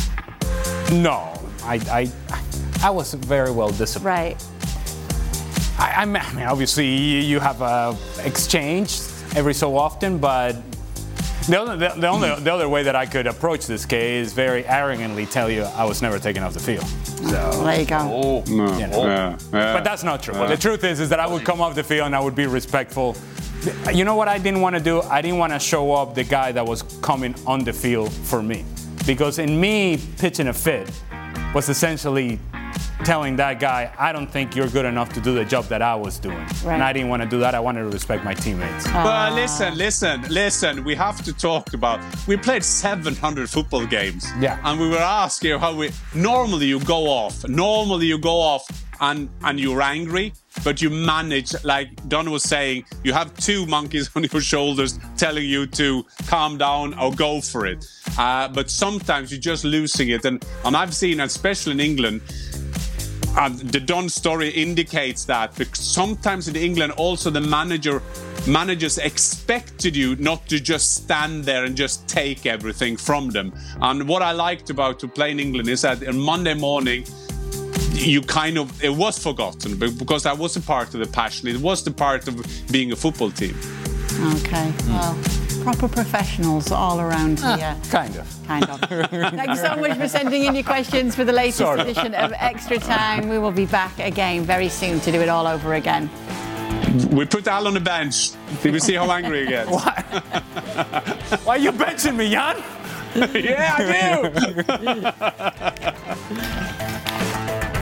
No, I, I, I was very well disciplined. Right. I, I mean, obviously, you you have a exchange every so often, but the other, the, the only the other way that I could approach this case is very arrogantly tell you I was never taken off the field. So, there you go. Oh, no, you know. yeah, yeah. But that's not true. Yeah. The truth is, is that I would come off the field and I would be respectful. You know what I didn't want to do? I didn't want to show up the guy that was coming on the field for me, because in me pitching a fit was essentially telling that guy, I don't think you're good enough to do the job that I was doing. Right. And I didn't want to do that. I wanted to respect my teammates. But listen, listen, listen. We have to talk about. We played seven hundred football games. Yeah. And we were asking how we. Normally you go off. Normally you go off and and you're angry, but you manage. Like Don was saying, you have two monkeys on your shoulders telling you to calm down or go for it. Uh, but sometimes you're just losing it, and and I've seen, especially in England. And the Don story indicates that, because sometimes in England also the manager managers expected you not to just stand there and just take everything from them. And what I liked about to play in England is that on Monday morning you kind of it was forgotten because that was a part of the passion. It was the part of being a football team. Okay. Well, proper professionals all around here. Kind of. Kind of. Thanks so much for sending in your questions for the latest Sort of. edition of Extra Time. We will be back again very soon to do it all over again. We put Al on the bench. Did we see how angry he gets? Why? Why are you benching me, Jan? Yeah, I do.